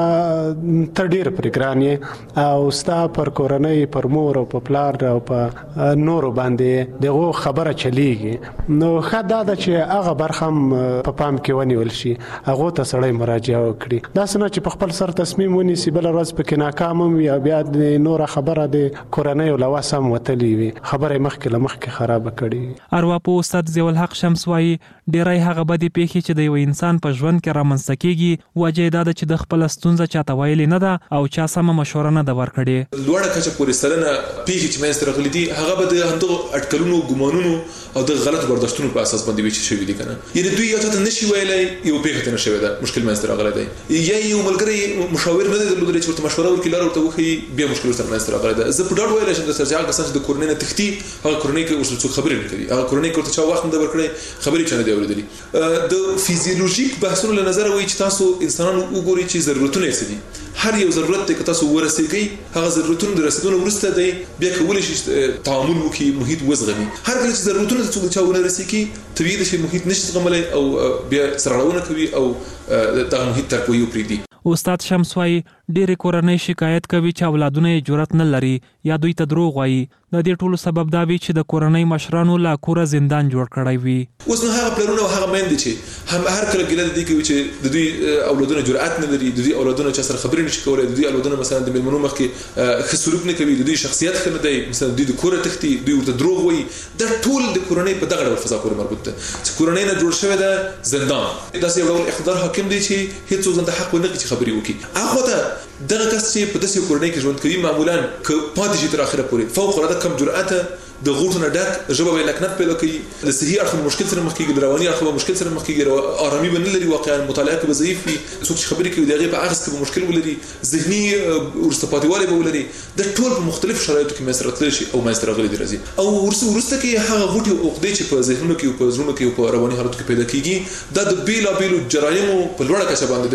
هغه تر ډیر پرګران یې او ستا پر کورنۍ پر مور او په پلار او په نورو باندې دغه خبره چلیږي، نو خدا دا چې هغه برخم په پام کې ونیول شي هغه ته سړی مراجعه وکړي. دا څنګه چې په خپل سر تصمیم ونیسي بل ورځ پکې ناکام وي یا بیا د نور خبره د کورنۍ او لواسم وتلی وي خبره مخکې لمخکې خراب کړي. ارواپو استاد ضیاء الحق شمس وایي ډیرای هغه بدی پیښې چې د یو انسان په ژوند کې رامنځته کیږي وجه دا ده چې د خپل ستونزه چاته ویلې نه ده او چا سم مشوره نه ده ورکړې. لوړه کچه پورې سرنه پیښې چې مې سره غلي دي هغه به د هندو اټکلونو ګمانونو او د غلط برداشتونو په اساس باندې وچ شوی دي کنه، یعنی دوی یو ته نشي ویلای یو پیښه ته نشوي ده مشکل مې سره غلي دی یا یو ملګری مشاور نه دی درلودل چې ورته مشوره ورکړي لار ورته وخی بیا مشکل سره مې سره غلي ده. زه په ډاډ ویل شم د سرجال کسان د کورنۍ نه تختی هغه کورنۍ کې اوس څه خبرې نه کوي، هغه کورنۍ کې ورته چا وخت نه ورکړي خبرې چا نه دی اورېدلې. د فزیولوژیک بحثونو له نظر وایي چې تاسو انسانانو وګورئ چې ضرورتونه یې څه دي، هر یو ضرورت ته تاسو ورسېږئ هغه ضرورتونه د رسیدونو وروسته دی بیا کولای شي تعامل وکړي محیط وزغمي هر کله چې ضرورتونه ته څوک چاونه رسېږي طبيعي د شي محیط نشي زغملای او بیا سرغړونه کوي او د محیط تر کوي پریدي. استاد شمس وايي ډېر کورنۍ شکایت کوي چې اولادونه یې جرأت نه لري یا دوی ته دروغ وایي. د دې ټولو سبب دا وي چې د کورنۍ مشرانو لا کوره زندان جوړ کړی وي. اوس نو هغه پلرونه او هغه میندې چې هم هر کله ګیله دي کوي چې د دوی اولادونه جرأت نه لري، د دوی اولادونه چې سره خبرې نشي کولای، د دوی اولادونه مثلا د ملمنو مخ کې ښه سلوک نه کوي، د دوی شخصیت ښه نه دی، مثلا دوی د کوره تختی، دوی ورته دروغ وایي. دا ټول د کورنۍ په دغه ډول فضا پورې مربوط ده چې کورنۍ نه جوړ شوی ده زندان. داسې یو ډول اقتدار حاکم دی چې هیڅ څوک ته حق ونه لري چې خبرې وکړي. هغه ته دغه کس چې په داسې کورنۍ کې ژوند کوي معمولا که پاتې شي تر اخره پورې فوق العاده کم جرأت د غوټونه ډک ژبه به لکنت پیدا کوي، د صحي اړخ مشکل سره مخ کېږي، د رواني اړخ مشکل سره مخ کېږي، آرامي به نه لري، واقعا مطالعه کې به ضعیف وي، څوک چې خبرې کوي د هغې په اخذ کې به مشکل ولري، ذهني وروسته پاتېوالی به ولري. د ټول په مختلفو شرایطو کې منځته راتللی شي او منځته راغلی دي راځي. او وروسته کې هغه غوټې او عقدې چې په ذهنونو کې او په زړونو کې او په رواني حالاتو کې پیدا کېږي دا د بېلابېلو جرایمو په لوړه کچه باندې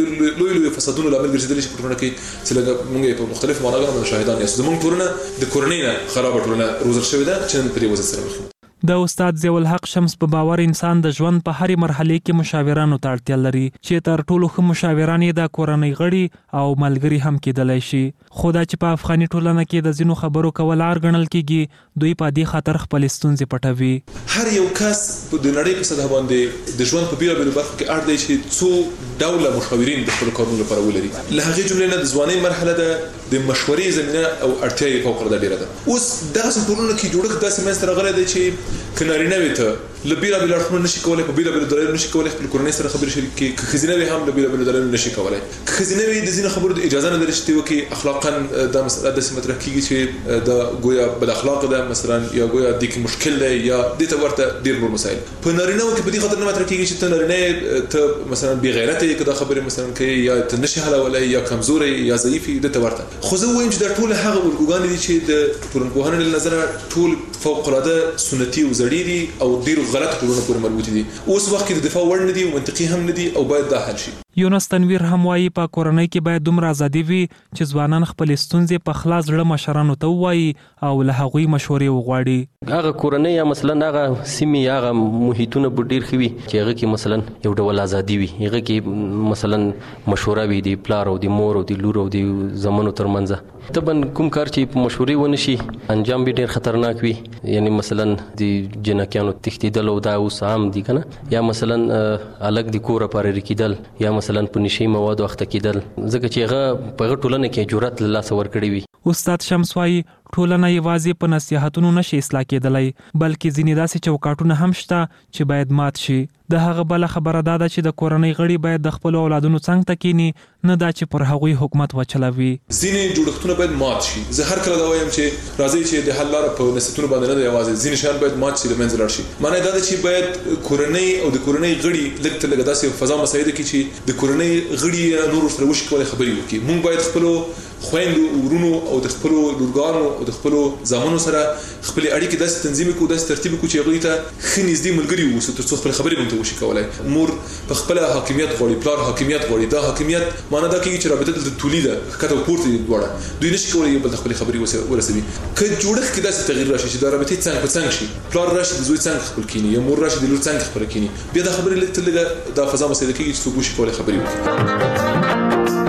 د لویو لویو فسادونو لامل ګرځېدلی شي په ټولنه کې چې لکه موږ یې په مختلفو معناګانو باندې شاهدان یاستو. زموږ ټولنه د کورنۍ نه خرابه ټولنه روزل شوې ده چې نن پرې وضعیت سره مخ. د استاد ضیاء الحق شمس په باور انسان د ژوند په هرې مرحله کې مشاورانو ته اړتیا لري چې تر ټولو ښه مشاوران یې د کورنۍ غړي او ملګري هم کېدلی شي. خو دا چې په افغاني ټولنه کې د ځینو خبرو کول عار ګڼل کېږي دوی په دې خاطر خپل ستونزې پټوي. هر یو کس د نړۍ په سطح باندې د ژوند په بیلابیلو برخو کې اړ دی چې څو ډوله مشاورین د خپلو کارونو لپاره ولري. له هغې جملې نه د ځوانۍ مرحله ده، د مشورې زمینه او اړتیا یې فوق العاده ډېره ده. اوس دغسې ټولنو کې جوړښت داسې منځته راغلی دی چې که نارینه وي ته له بېلابېلو اړخونو نشي کولی، په بېلابېلو دلایلو نشي کولی خپل کورنۍ سره خبرې شریک کړي. که ښځینه وي هم له بېلابېلو دلایلو نشي کولی. که ښځینه وي د ځینو خبرو د اجازه نه لري چې ته وکړي. اخلاقا دا مسله داسې مطرح کېږي چې دا ګویا بد اخلاقه ده مثلا، یا ګویا دې کې مشکل دی، یا دې ته ورته ډېر نور مسایل. په نارینهو کې په دې خاطر نه مطرح کېږي چې ته نارینه ته مثلا بېغیرته یې که دا خبرې مثلا کوي، یا ته نشي حلولی، یا کمزوری یا ضعیف یې، دې ته ورته. خو زه وایم چې دا ټول هغه الګوګانې دي چې د ټولنپوهنې له نظره ټول فوق العاده سنتي او زړې دي او ډېرو غلطو ټولنو پورې مربوطې دي. اوس وخت کې د دفاع وړ نه دي او منطقي هم نه دي او باید دا حل شي. یونس تنویر هم وایي په کورنۍ کې باید دومره ازادي وي چې ځوانان خپل ستونزې په خلاص زړه مشرانو ته ووایي او له هغوی مشورې وغواړي. هغه کورنۍ یا مثلا هغه سیمې هغه محیطونه به ډېر ښه وي چې هغه کې مثلا یو ډول ازادي وي، هغه کې مثلا مشوره وي د پلار او د مور او د لور او د زامنو ترمنځ. طبعا کوم کار چې په مشورې ونه شي انجام به ډېر خطرناک وي، یعنی مثلا د جنکیانو تښتېدل او دا اوس عام دي که نه، یا مثلا الګ د کوره پارېرې کېدل، یا مثلا په نشي موادو اخته کېدل، ځکه چې هغه په هغه ټولنه کې جرأت له لاسه ورکړی وي. استاد شمس وايي ټولنه یوازې په نصیحتونو نشي اصلاح کېدلی بلکې ځینې داسې چوکاټونه هم شته چې باید مات شي. د هغه بله خبره دا ده چې د کورنۍ غړي باید د خپلو اولادونو څنګ ته کینی، نه دا چې پر هغوی حکومت وچلوي. ځینې جوړښتونه باید مات شي. زه هر کله دا وایم چې راځئ چې د حل لاره په نصیحتونو باندې نه ده یوازې، ځینې شیان باید مات شي، له منځه لاړ شي. معنی دا ده چې باید کورنۍ او د کورنۍ غړي لږ تر لږه داسې فضا مساعده کړي چې د کورنۍ غړي نور ورسره وشي کولی خبرې وکړي. موږ باید خپلو خویندو ورونو او د خپلو لورګانو او د خپلو زامنو سره خپلې اړیکې داسې تنظیم کړو، داسې ترتیب کړو چې هغوی ته ښه نږدې ملګري واوسو تر څو خپلې خبرې موږ ته وشي کولی. مور په خپله حاکمیت غواړي، پلار حاکمیت غواړي. دا حاکمیت معنا دا کېږي چې رابطه دلته طولي ده، ښکته او پورته دي دواړه، دوی نشي کولی یو بل ته خپلې خبرې ورسوي. که جوړښت کې داسې تغییر راشي چې دا رابطې څنګ په څنګ شي، پلار راشي د زوی څنګ خپل کیني، یا مور راشي د لور څنګ خپل کیني، بیا دا خبرې لږ تر لږه دا فضا مساعده کېږي چې څوک وشي کولی خبرې وکړي.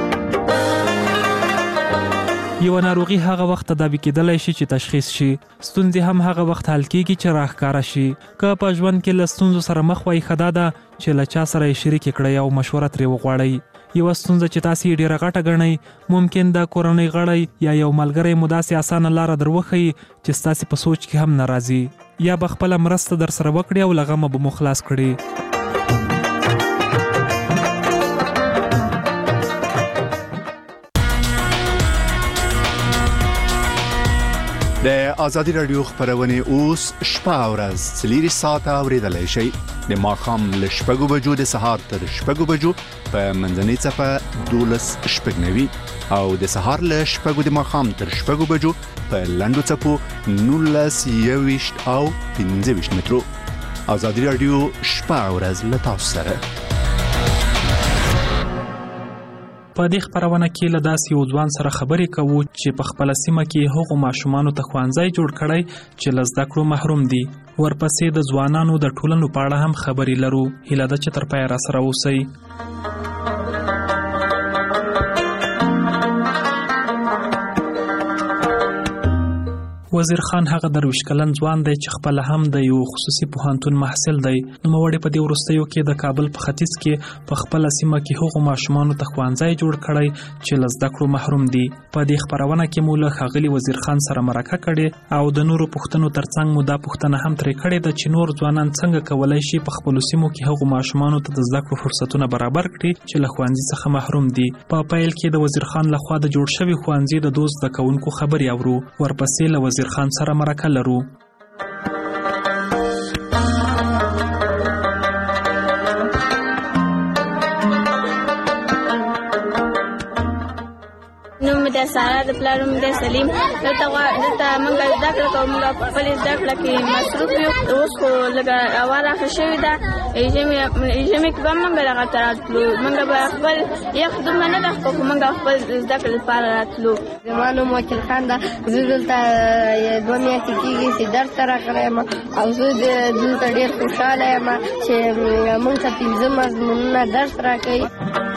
یو ناروغي هغه وخت تداوي کېدلی شي چې تشخیص شي، ستونزې هم هغه وخت حل کېږي چې راښکاره شي. که په ژوند کې له ستونزو سره مخ وای ښه دا ده چې له چا سره یې شریکې کړئ او مشوره ترې وغواړئ. یوه ستونزه چې تاسې یې ډېره غټه ګڼئ ممکن د کورنۍ غړی یا یو ملګری مو داسې اسانه لاره در وښیي چې ستاسې په سوچ کې هم نه راځي، یا به خپله مرسته در سره وکړي او له غمه به مو خلاص کړي. د ازادي رادیو خبرونه اوس شپه او ورځ څلوري ساعته اوریدلای شئ. د ماښام له شپږو بجو د سهار تر شپږو بجو په منځنۍ څپه دولس شپږ نوي او د سهار له شپږو د ماښام تر شپږو بجو په لنډو څپو نولس یوویشت او پنځه ویشت مترو. ازادي رادیو شپه او ورځ له تاسو سره. په دې خبرونه کې له داسې یو ځوان سره خبرې کوو چې په خپل سیمه کې هغو ماشومانو ته ښوونځی جوړ کړی چې له زده کړو محروم دي. ورپسې د ځوانانو د ټولنو په اړه هم خبرې لرو. هیله ده چې تر پایه راسره اوسئ. وزیر خان هغه درویش کلن ځوان دی چې خپل هم د یو خصوصي پوهنتون محصل دی. نوموړی په دې وروستیو کې د کابل په ختیځ کې په خپل سیمه کې هغو ماشومانو ته ښوونځی جوړ کړی چې له زده کړو محروم دي. په دې خبرونه کې مو له ښاغلي وزیر خان سره مرکه کړې او د نورو پوښتنو ترڅنګ مو دا پوښتنه هم ترې کړې ده چې نور ځوانان څنګه کولی شي په خپلو سیمو کې هغو ماشومانو ته د زده کړو فرصتونه برابر کړي چې له ښوونځي څخه محروم دي. په پیل کې د وزیر خان لخوا د جوړ شوي ښوونځي د دوست زده کوونکو خبرې اورو. ورپسې له وزیر خان سره مرکه لرو. نوم د سارا د پلار نوم د سلیم. دلته دلته موږ زده کړه کوو. موږ په خپل زده کړه کې مصروف یو. اوس خو لږه اواره ښه شوې ده. ژمي کې به موږ دغه ته راتلو. موږ به خپل یخ دومره نه ده خو موږ خپل زده کړې لپاره راتلو. زما نوم وکیل خان ده. زه دلته دوه میاشتې کېږي چې درس ته راغلی یم او زه دلته ډېر خوشحاله یم چې موږ ته پنځه مضمونونه درس راکوي.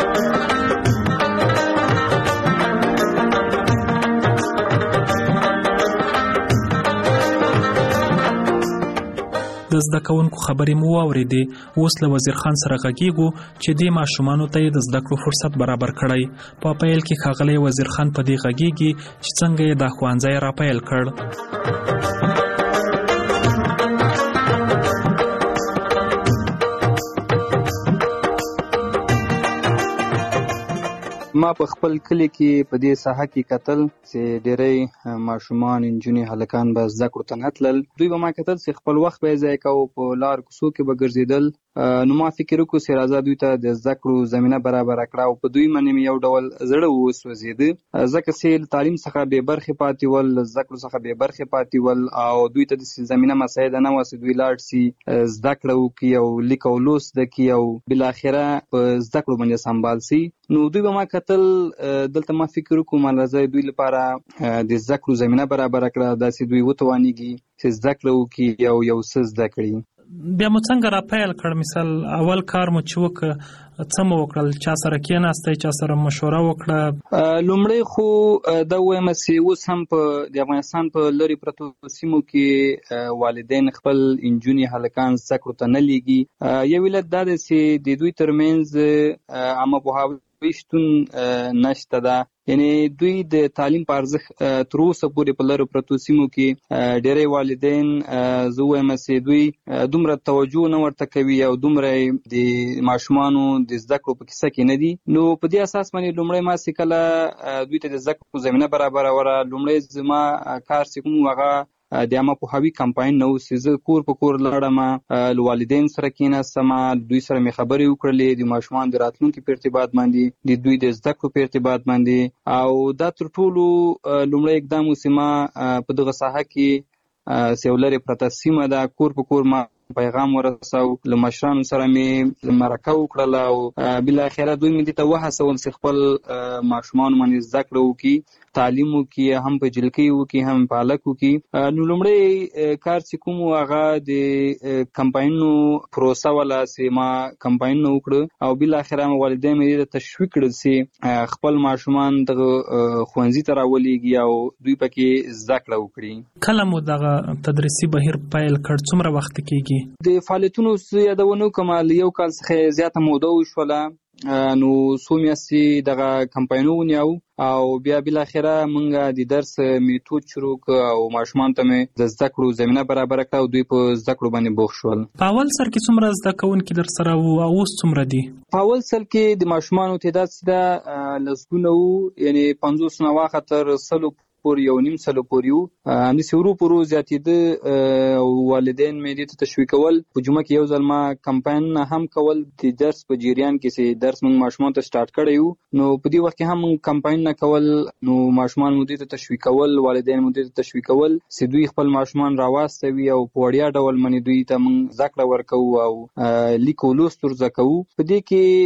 د زده کوونکو خبرې مو واورېدې. اوس له وزیر خان سره غږیږو چې دې ماشومانو ته یې د زده کړو فرصت برابر کړی. په پیل کې ښاغلی وزیر خان په دې غږیږي چې څنګه یې دا ښوونځی راپیل کړ. ما په خپل کلی کې په دې ساحه کې کتل چې ډېری ماشومان انجونې هلکان به زده کړو ته نه تلل. دوی به ما کتل چې خپل وخت به یې ضایع کوو، په لار کوڅو کې به ګرځېدل. نو ما فکر وکړو چې راځه دوی ته د زده کړو زمینه برابره کړه او په دوی باندې مې یو ډول زړه وسوځېده ځکه چې له تعلیم څخه بې برخې پاتې ول، له زده کړو څخه بې برخې پاتې ول او دوی ته داسې زمینه مساعده نه وه چې دوی لاړ شي زده کړه وکړي او لیک او لوست زده کړي او بالاخره په زده کړو باندې سمبال شي. نو دوی به ما کتل دلته ما فکر وکړو ما راځه دوی لپاره د زده کړو زمینه برابره کړه داسې دوی وتوانېږي چې زده کړه وکړي او یو څه زده کړي. بیا مو څنګه راپیل کړ؟ مثال اول کار مو چې وکړ څه مو وکړل؟ چا سره کېناستئ؟ چا سره مشوره وکړه؟ لومړی خو دا ووایم چې اوس هم په د افغانستان په لرې پرتو سیمو کې والدین خپل انجونې هلکان زده کړو ته نه لیږي. یو علت دا دی چې د دوی ترمنځ عامه پوهاوی شتون نشته ده. یعنی دوی د تعلیم په ارزښت تر اوسه پورې په لرو پرتو سیمو کې ډېری والدین زه وایم چې دوی دومره توجه نه ورته کوي او دومره د ماشومانو د زده کړو په کیسه کې نه دي. نو په دې اساس باندې لومړی ما چې کله دوی ته د زده کړو زمینه برابروله، لومړی زما کار چې کوم هغه د عامه پوهاوي کمپاین نه و چې زه کور په کور لاړم، له والدین سره کېناستم، دوی سره مې خبرې وکړلې د ماشومانو د راتلونکي په ارتباط باندې، د دوی د زده کړو په ارتباط باندې. او دا تر ټولو لومړی اقدام و چې ما په دغه ساحه کې چې یو لرې پرته سیمه ده کور په کور ما پیغام ورساو، له مشرانو سره مې مرکه وکړله او بالاخره دوی مې دې ته وهڅول چې خپل ماشومان باندې زده کړه وکړي، تعلیم وکړي، هم په جلکۍ وکړي هم په هلک وکړي. نو لومړی کار چې کوم هغه د کمپاینونو پروسه وله چې ما کمپاینونه وکړه او بالاخره مې والدین مې دې ته تشویق کړل چې خپل ماشومان دغه ښوونځي ته راولېږي او دوی پکې زده کړه وکړي. کله مو دغه تدریسي بهیر پیل کړ؟ څومره وخت کېږي؟ د فعالیتونو یادونه وکړم له یو کال څخه زیاته موده وشوله. نو څو میاشتې دغه کمپاینونه ونیو او بیا بالاخره موږ د درس میتود شروع کړ او ماشومان ته مې د زده کړو زمینه برابره کړه او دوی په زده کړو باندې بوخت شول. په اول سر کې څومره زده کوونکي در سره وو او اوس څومره دي؟ په اول سر کې د ماشومانو تعداد چې ده لسګونه وو، یعنې پنځوس نه واخه تر سلو پورې یو نیم سلو پورې وو همدې سورو پورو زیاتېده والدین مې دې ته تشویقول په جمعه کې یو ځل ما کمپاین هم کول د درس په جریان کې سي درس موږ ماشومان ته سٹارټ کړی یو نو په دې وخت کې هم کمپاین نه کول نو ماشومان مو دې ته تشویقول والدین مو دې ته تشویقول چې دوی خپل ماشومان راوستوي او په وړیا ډول منی دوی ته موږ ذکر ورکو او لیکو لوستور زکو په دې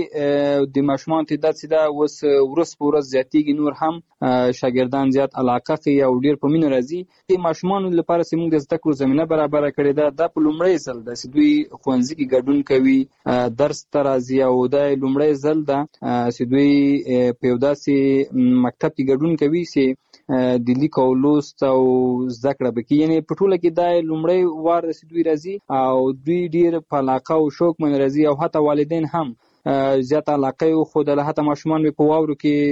کې د ماشومان تعداد سیده وس ورس پورس زیاتېږي نور هم شاګردان زیات علاقه کوي او ډیر په مینه راځي د ماشومان لپاره چې موږ د زده کړو زمينه برابر کړې ده د په لومړی ځل د دوی خوانځي کې ګډون کوي درس ته راځي او د لومړی ځل ده چې دوی په یو داسې مکتب کې ګډون کوي چې د لیک او لوست او زده کړه بکی یعنی په ټوله کې د لومړی وار د دوی راځي او دوی ډیر په علاقه او شوق من راځي او حتی والدین هم زیات علاقه او خود له حتی ماشومان په واورو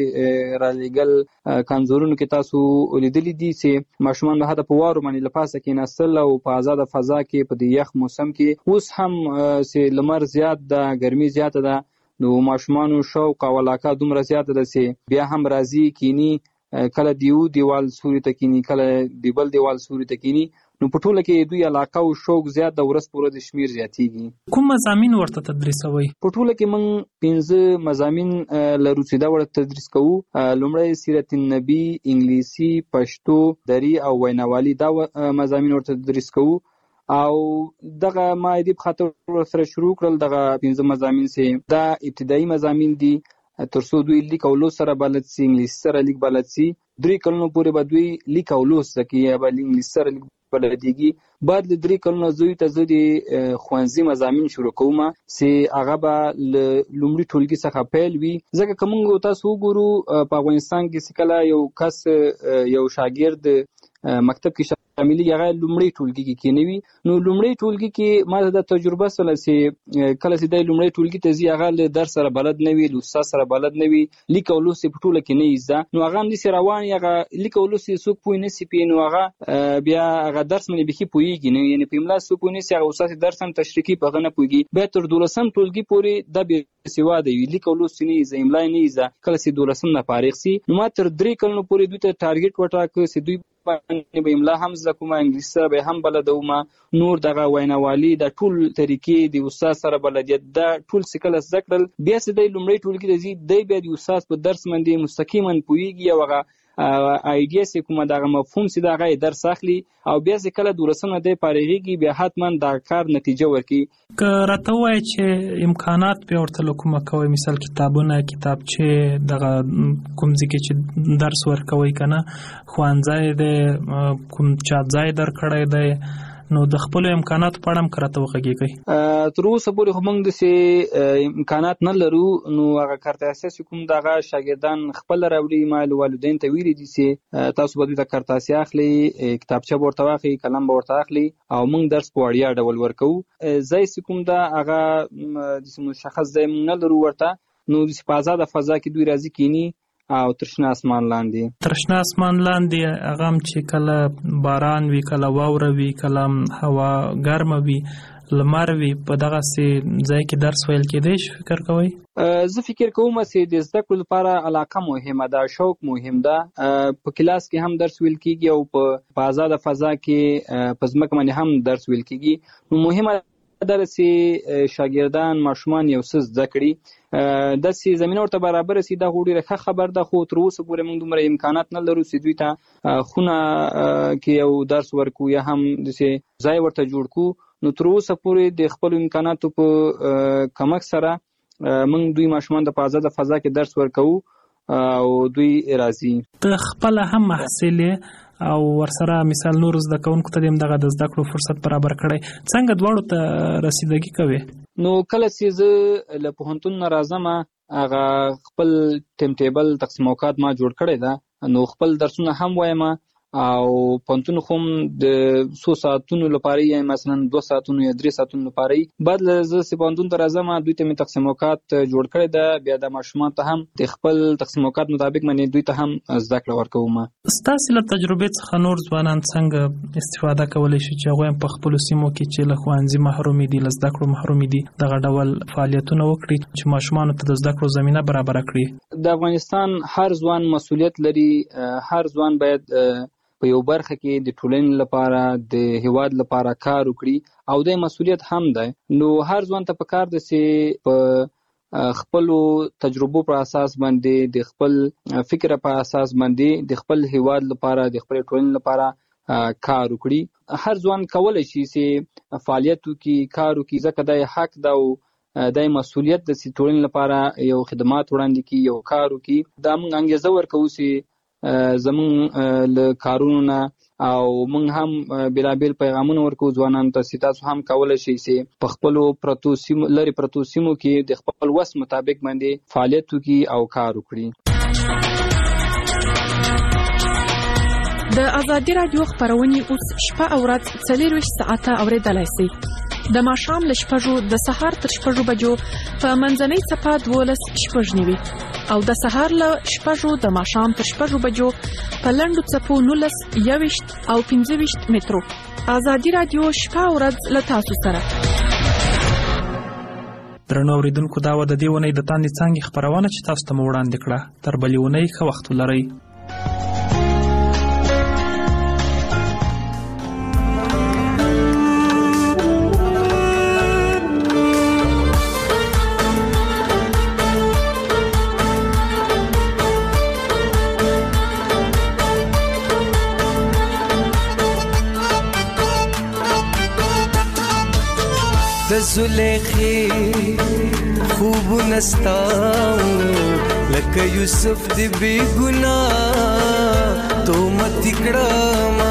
کې را لګل کانزورونو کې تاسو ولیدلې دي چې ماشومان به حتی په واورو باندې لپاسه کې نسل او په آزاد فضا کې په یخ موسم کې اوس هم چې لمر زیات ده ګرمي زیات ده نو ماشومان شوق او علاقه دومره زیات ده چې بیا هم راځي کینی کله دیو دیوال سوري تکینی کله دیبل دیوال سوري تکینی نو په ټوله کې دوی علاقه او شوق زیات د ورځ پوره د شمیر زیاتېږي کوم مضامین ورته تدریسوي په ټوله کې موږ پنځه مضامین لرو چې دا ورته تدریس کوو لومړی سیرت النبی انګلیسي پښتو دری او ویناوالي دا مضامین ورته تدریس کوو او دغه ما دې په خاطر سره شروع کړل دغه پنځه مضامین سي دا ابتدایي مضامین دي ترڅو دوی لیک او لوست سره بلد سي انګلیسي سره لیک بلد سي درې کلونو پورې به دوی لیک او لوست زده کوي یا به انګلیسي سره لیک بلدیږي بعد له درې کلونو زوی ته زه د ښوونځي مضامین شروع کوم چې هغه به له لومړي ټولګي څخه پیل وي ځکه که موږ تاسو وګورو په افغانستان کې چې کله یو کس یو شاګرد مکتب کې شاملي هغه لومړی ټولګي کې کېنوي نو لومړی ټولګي کې ما د تجربه سره چې کله چې د لومړی ټولګي ته ځي هغه له درس سره بلد نه وي له استاد سره بلد نه وي لیک او لوست په ټوله کې نه ایزه نو هغه هم داسې روان هغه لیک او لوست څوک پوه نه سي پی نو هغه بیا هغه درس باندې بخي پوهیږي نو یعنی په املا څوک نه سي هغه استاد درس هم تشریحي په غنه پوهیږي بیا تر دولسم ټولګي پورې د به سیواده وی لیک او لوست نه ایزه املا نه ایزه کله چې دولسم نه فارغ سي نو ما تر درې کلونو پورې دوی ته ټارګټ وټاکه چې دوی باندې به املا هم زده کوم انګلیسي سره به هم بلدوم نور دغه ویناوالي د ټول طریقې د استاد سره بلدیت د ټول سکل زده کړل بیا چې د لومړی ټولګي د زی د بیا د استاد په درس باندې مستقیما پویږي او هغه ایډیا سې کومه دغه مفهوم سي دغه درس اخلي او بیا چې کله دورسنه د پارېږي بیا حتما د کار نتیجه ورکي که راته وای چې امکانات په ورته کومه کوي مثال کتابونه کتابچه دغه کوم ځکه چې درس ورکوي کنه خوانځای د کوم چا ځای در کړی دی نو د خپل امکانات په اړه هم کراته وغږیږي تر اوسه پورې موږ د سي امکانات نه لرو نو هغه کارت اساس کوم دغه شاګردان خپل راوړي مال والدین ته ویلي دي چې تاسو به د کارت اساس اخلي کتابچه ورته واخلي قلم ورته اخلي او موږ درس په وړیا ډول ورکو زې کوم دا هغه د مشخص ځای نه لرو ورته نو د آزاد فضا کې دوی راځي کینی او ترشنا اسمان لاندې ترشنا اسمان لاندې هغه چې کله باران وی کله واوره وی کله هوا ګرمه وی لمر وی په دغه سي ځای کې درس ویل کېدای شي فکر کوئ زه فکر کوم چې د زده کړو لپاره علاقه مهمه ده شوق مهم ده په کلاس کې هم درس ویل کیږي او په آزاد فضا کې په ځمکه باندې هم درس ویل کیږي نو مهمه درسي شاګردان ماشومان یو څه زده کړي د سي زمينه ورته برابر سي د غوډي رخه خبر ده خو تر اوسه پورې موږ دومره امکانات نه لرو چې دوی ته خونه کې یو درس ورکو یا هم د سي ځای ورته جوړ کو نو تر اوسه پورې د خپل امکاناتو په کمک سره موږ دوی ماشومان د آزاد فضا کې درس ورکو او دوی راځي ته خپل هم محصل او ورسره مثال نور زده کوونکو ته دغه د زده کړو فرصت برابر کړي څنګه دواړو ته رسیدګي کوي نو کله چې زه له پوهنتون راځم هغه خپل ټیم ټیبل تقسیم اوقات ما جوړ کړی دا نو خپل درسونه هم وایم او پونتون هم د څو ساعتونو لپاره یا مثلا دوه ساعتونو یا درې ساعتونو لپاره بعد له ز پونتون تر ازمه دوی ته تقسیم اوقات جوړ کړی دا بیا د ماشومان ته هم د خپل تقسیم اوقات مطابق باندې دوی ته هم زده کړه ورکوم. ستاسو له تجربې څخه نور ځوانان څنګه استفاده کولای شي چې هغه په خپل سیمو کې چې له ښوونځي محروم دي له زده کړو محروم دي دغه ډول فعالیتونه وکړي چې ماشومان ته د زده کړو زمينه برابر کړي؟ د افغانستان هر ځوان مسؤلیت لري، هر ځوان باید په یو برخه کې د ټولنې لپاره د هیواد لپاره کار وکړي او د مسؤلیت هم ده. نو هر ځوان ته پکار ده چې په خپل تجربو پر اساس باندې د خپل فکر په اساس باندې د خپل هیواد لپاره د خپل ټولنې لپاره کار وکړي. هر ځوان کولای شي چې فعالیت وکړي، کار وکړي، ځکه د حق ده او د مسؤلیت د ټولنې لپاره یو خدمات وړاندې کی، یو کار وکړي. دا موږ انګیزه ورکوو چې زموږ له کارونو نه او موږ هم بلابل پیغامونه ورکوو ځوانانو ته چې تاسو هم کولای شئ چې په خپلو پرتو سیمو لرې پرتو سیمو کې د خپل وس مطابق باندې فعالیت وکړي او کار وکړي. د ازادي رادیو خبرونه اوس شپه او ورځ څلور ساعته اوریدلای شئ. د ماښام له شپږو د سهار تر شپږو بجو په منځنۍ څپه دولس شپږ نیوي او د سهار له شپږو د ماښام تر شپږو بجو په لنډو څپو نولس یوویشت او پنځه ویشت مترو. ازادي رادیو شپه او ورځ له تاسو سره. درنو اوریدونکو دا و د دې ونې د تاندې څانګې خبرونه چې تاسو ته وړاندې کړه. تر بلې ونې ښه وخت ولرئ. زلیخی خوب نستاو لکه یوسف دی بی گناہ تو مت کړما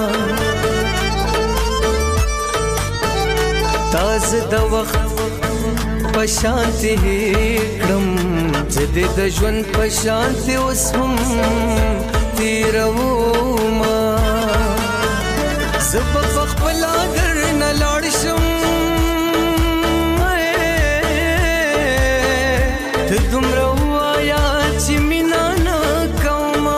تاز د وخت پشانت کړم چې د ژوند پشانت اوس هم تیرو ما زب خپل اگر نه لاړ شم دومره وایا چې مینا نه کومه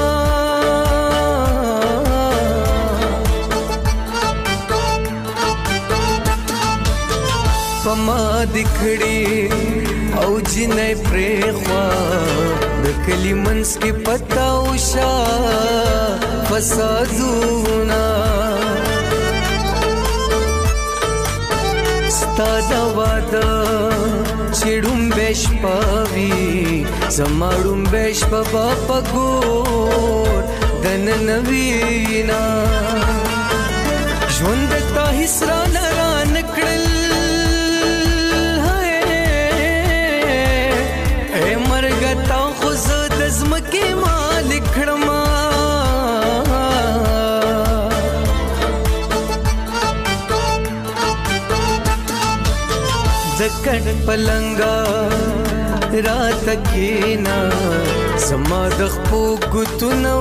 پما دکړي او جنې پرخوا د کلی منس کې پتا وشا فسادونا ستاده واده چړم بش پاوی زماړم بش بابا پګور دن نوینا ژوند ته حسرا لرا نکړل اے مرګ تا خو زد زمکه مالک کړما زکړ پلنګا رات کینا سما د خپو ګتنو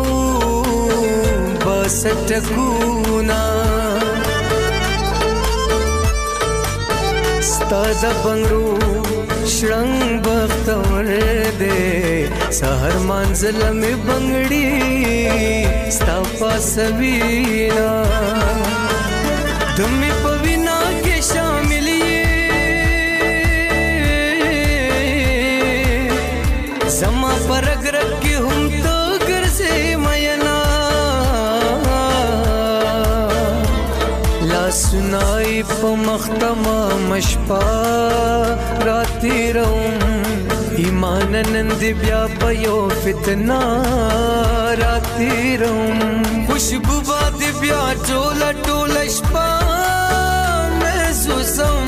بس ټکونا ستاد بنگرو شړنګ بختور دې سحر منزل می بنگړي ستا پاسوینا دمه پوینا کې شامل زما پرګ رګ کې هم تو ګرځې مینا لا سنای په مختما مشپا راتی روم ایمان نند بیا پيو فتنا راتی روم خوشبو باد بیا ټولا ټولا شپا محسوسم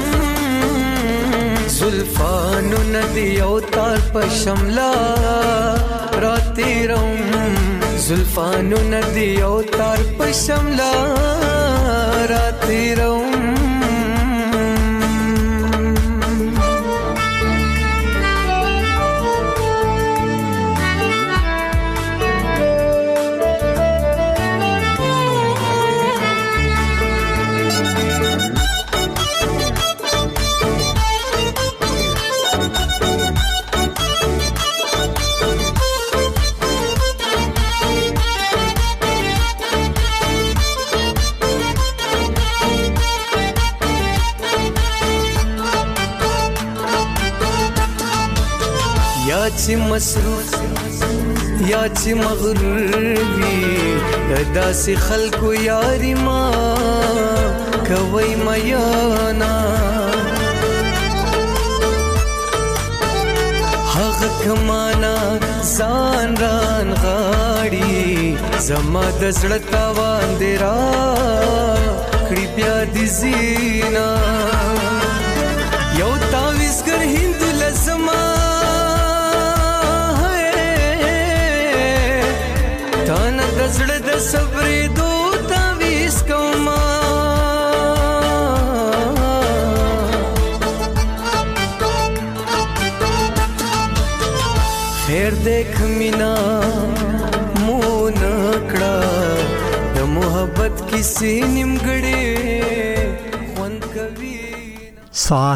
زلفانو ندی او تار په شملا راتی روم زلفانو ندی او تار په شملا راتی روم چې مصروف یا چې مغرور وي داسې خلکو یاري ما کوي میانا هغه کمانا ځان ران غاړي زما د زړه تاوان دی را کړي بیا دي زینا یو تاویزګر هندو لزما تانا د زړه د صبرې دو تاویز کوما خیر دیکھ مینا مون کړه د محبت کیسې نیمګړې خوند کوي.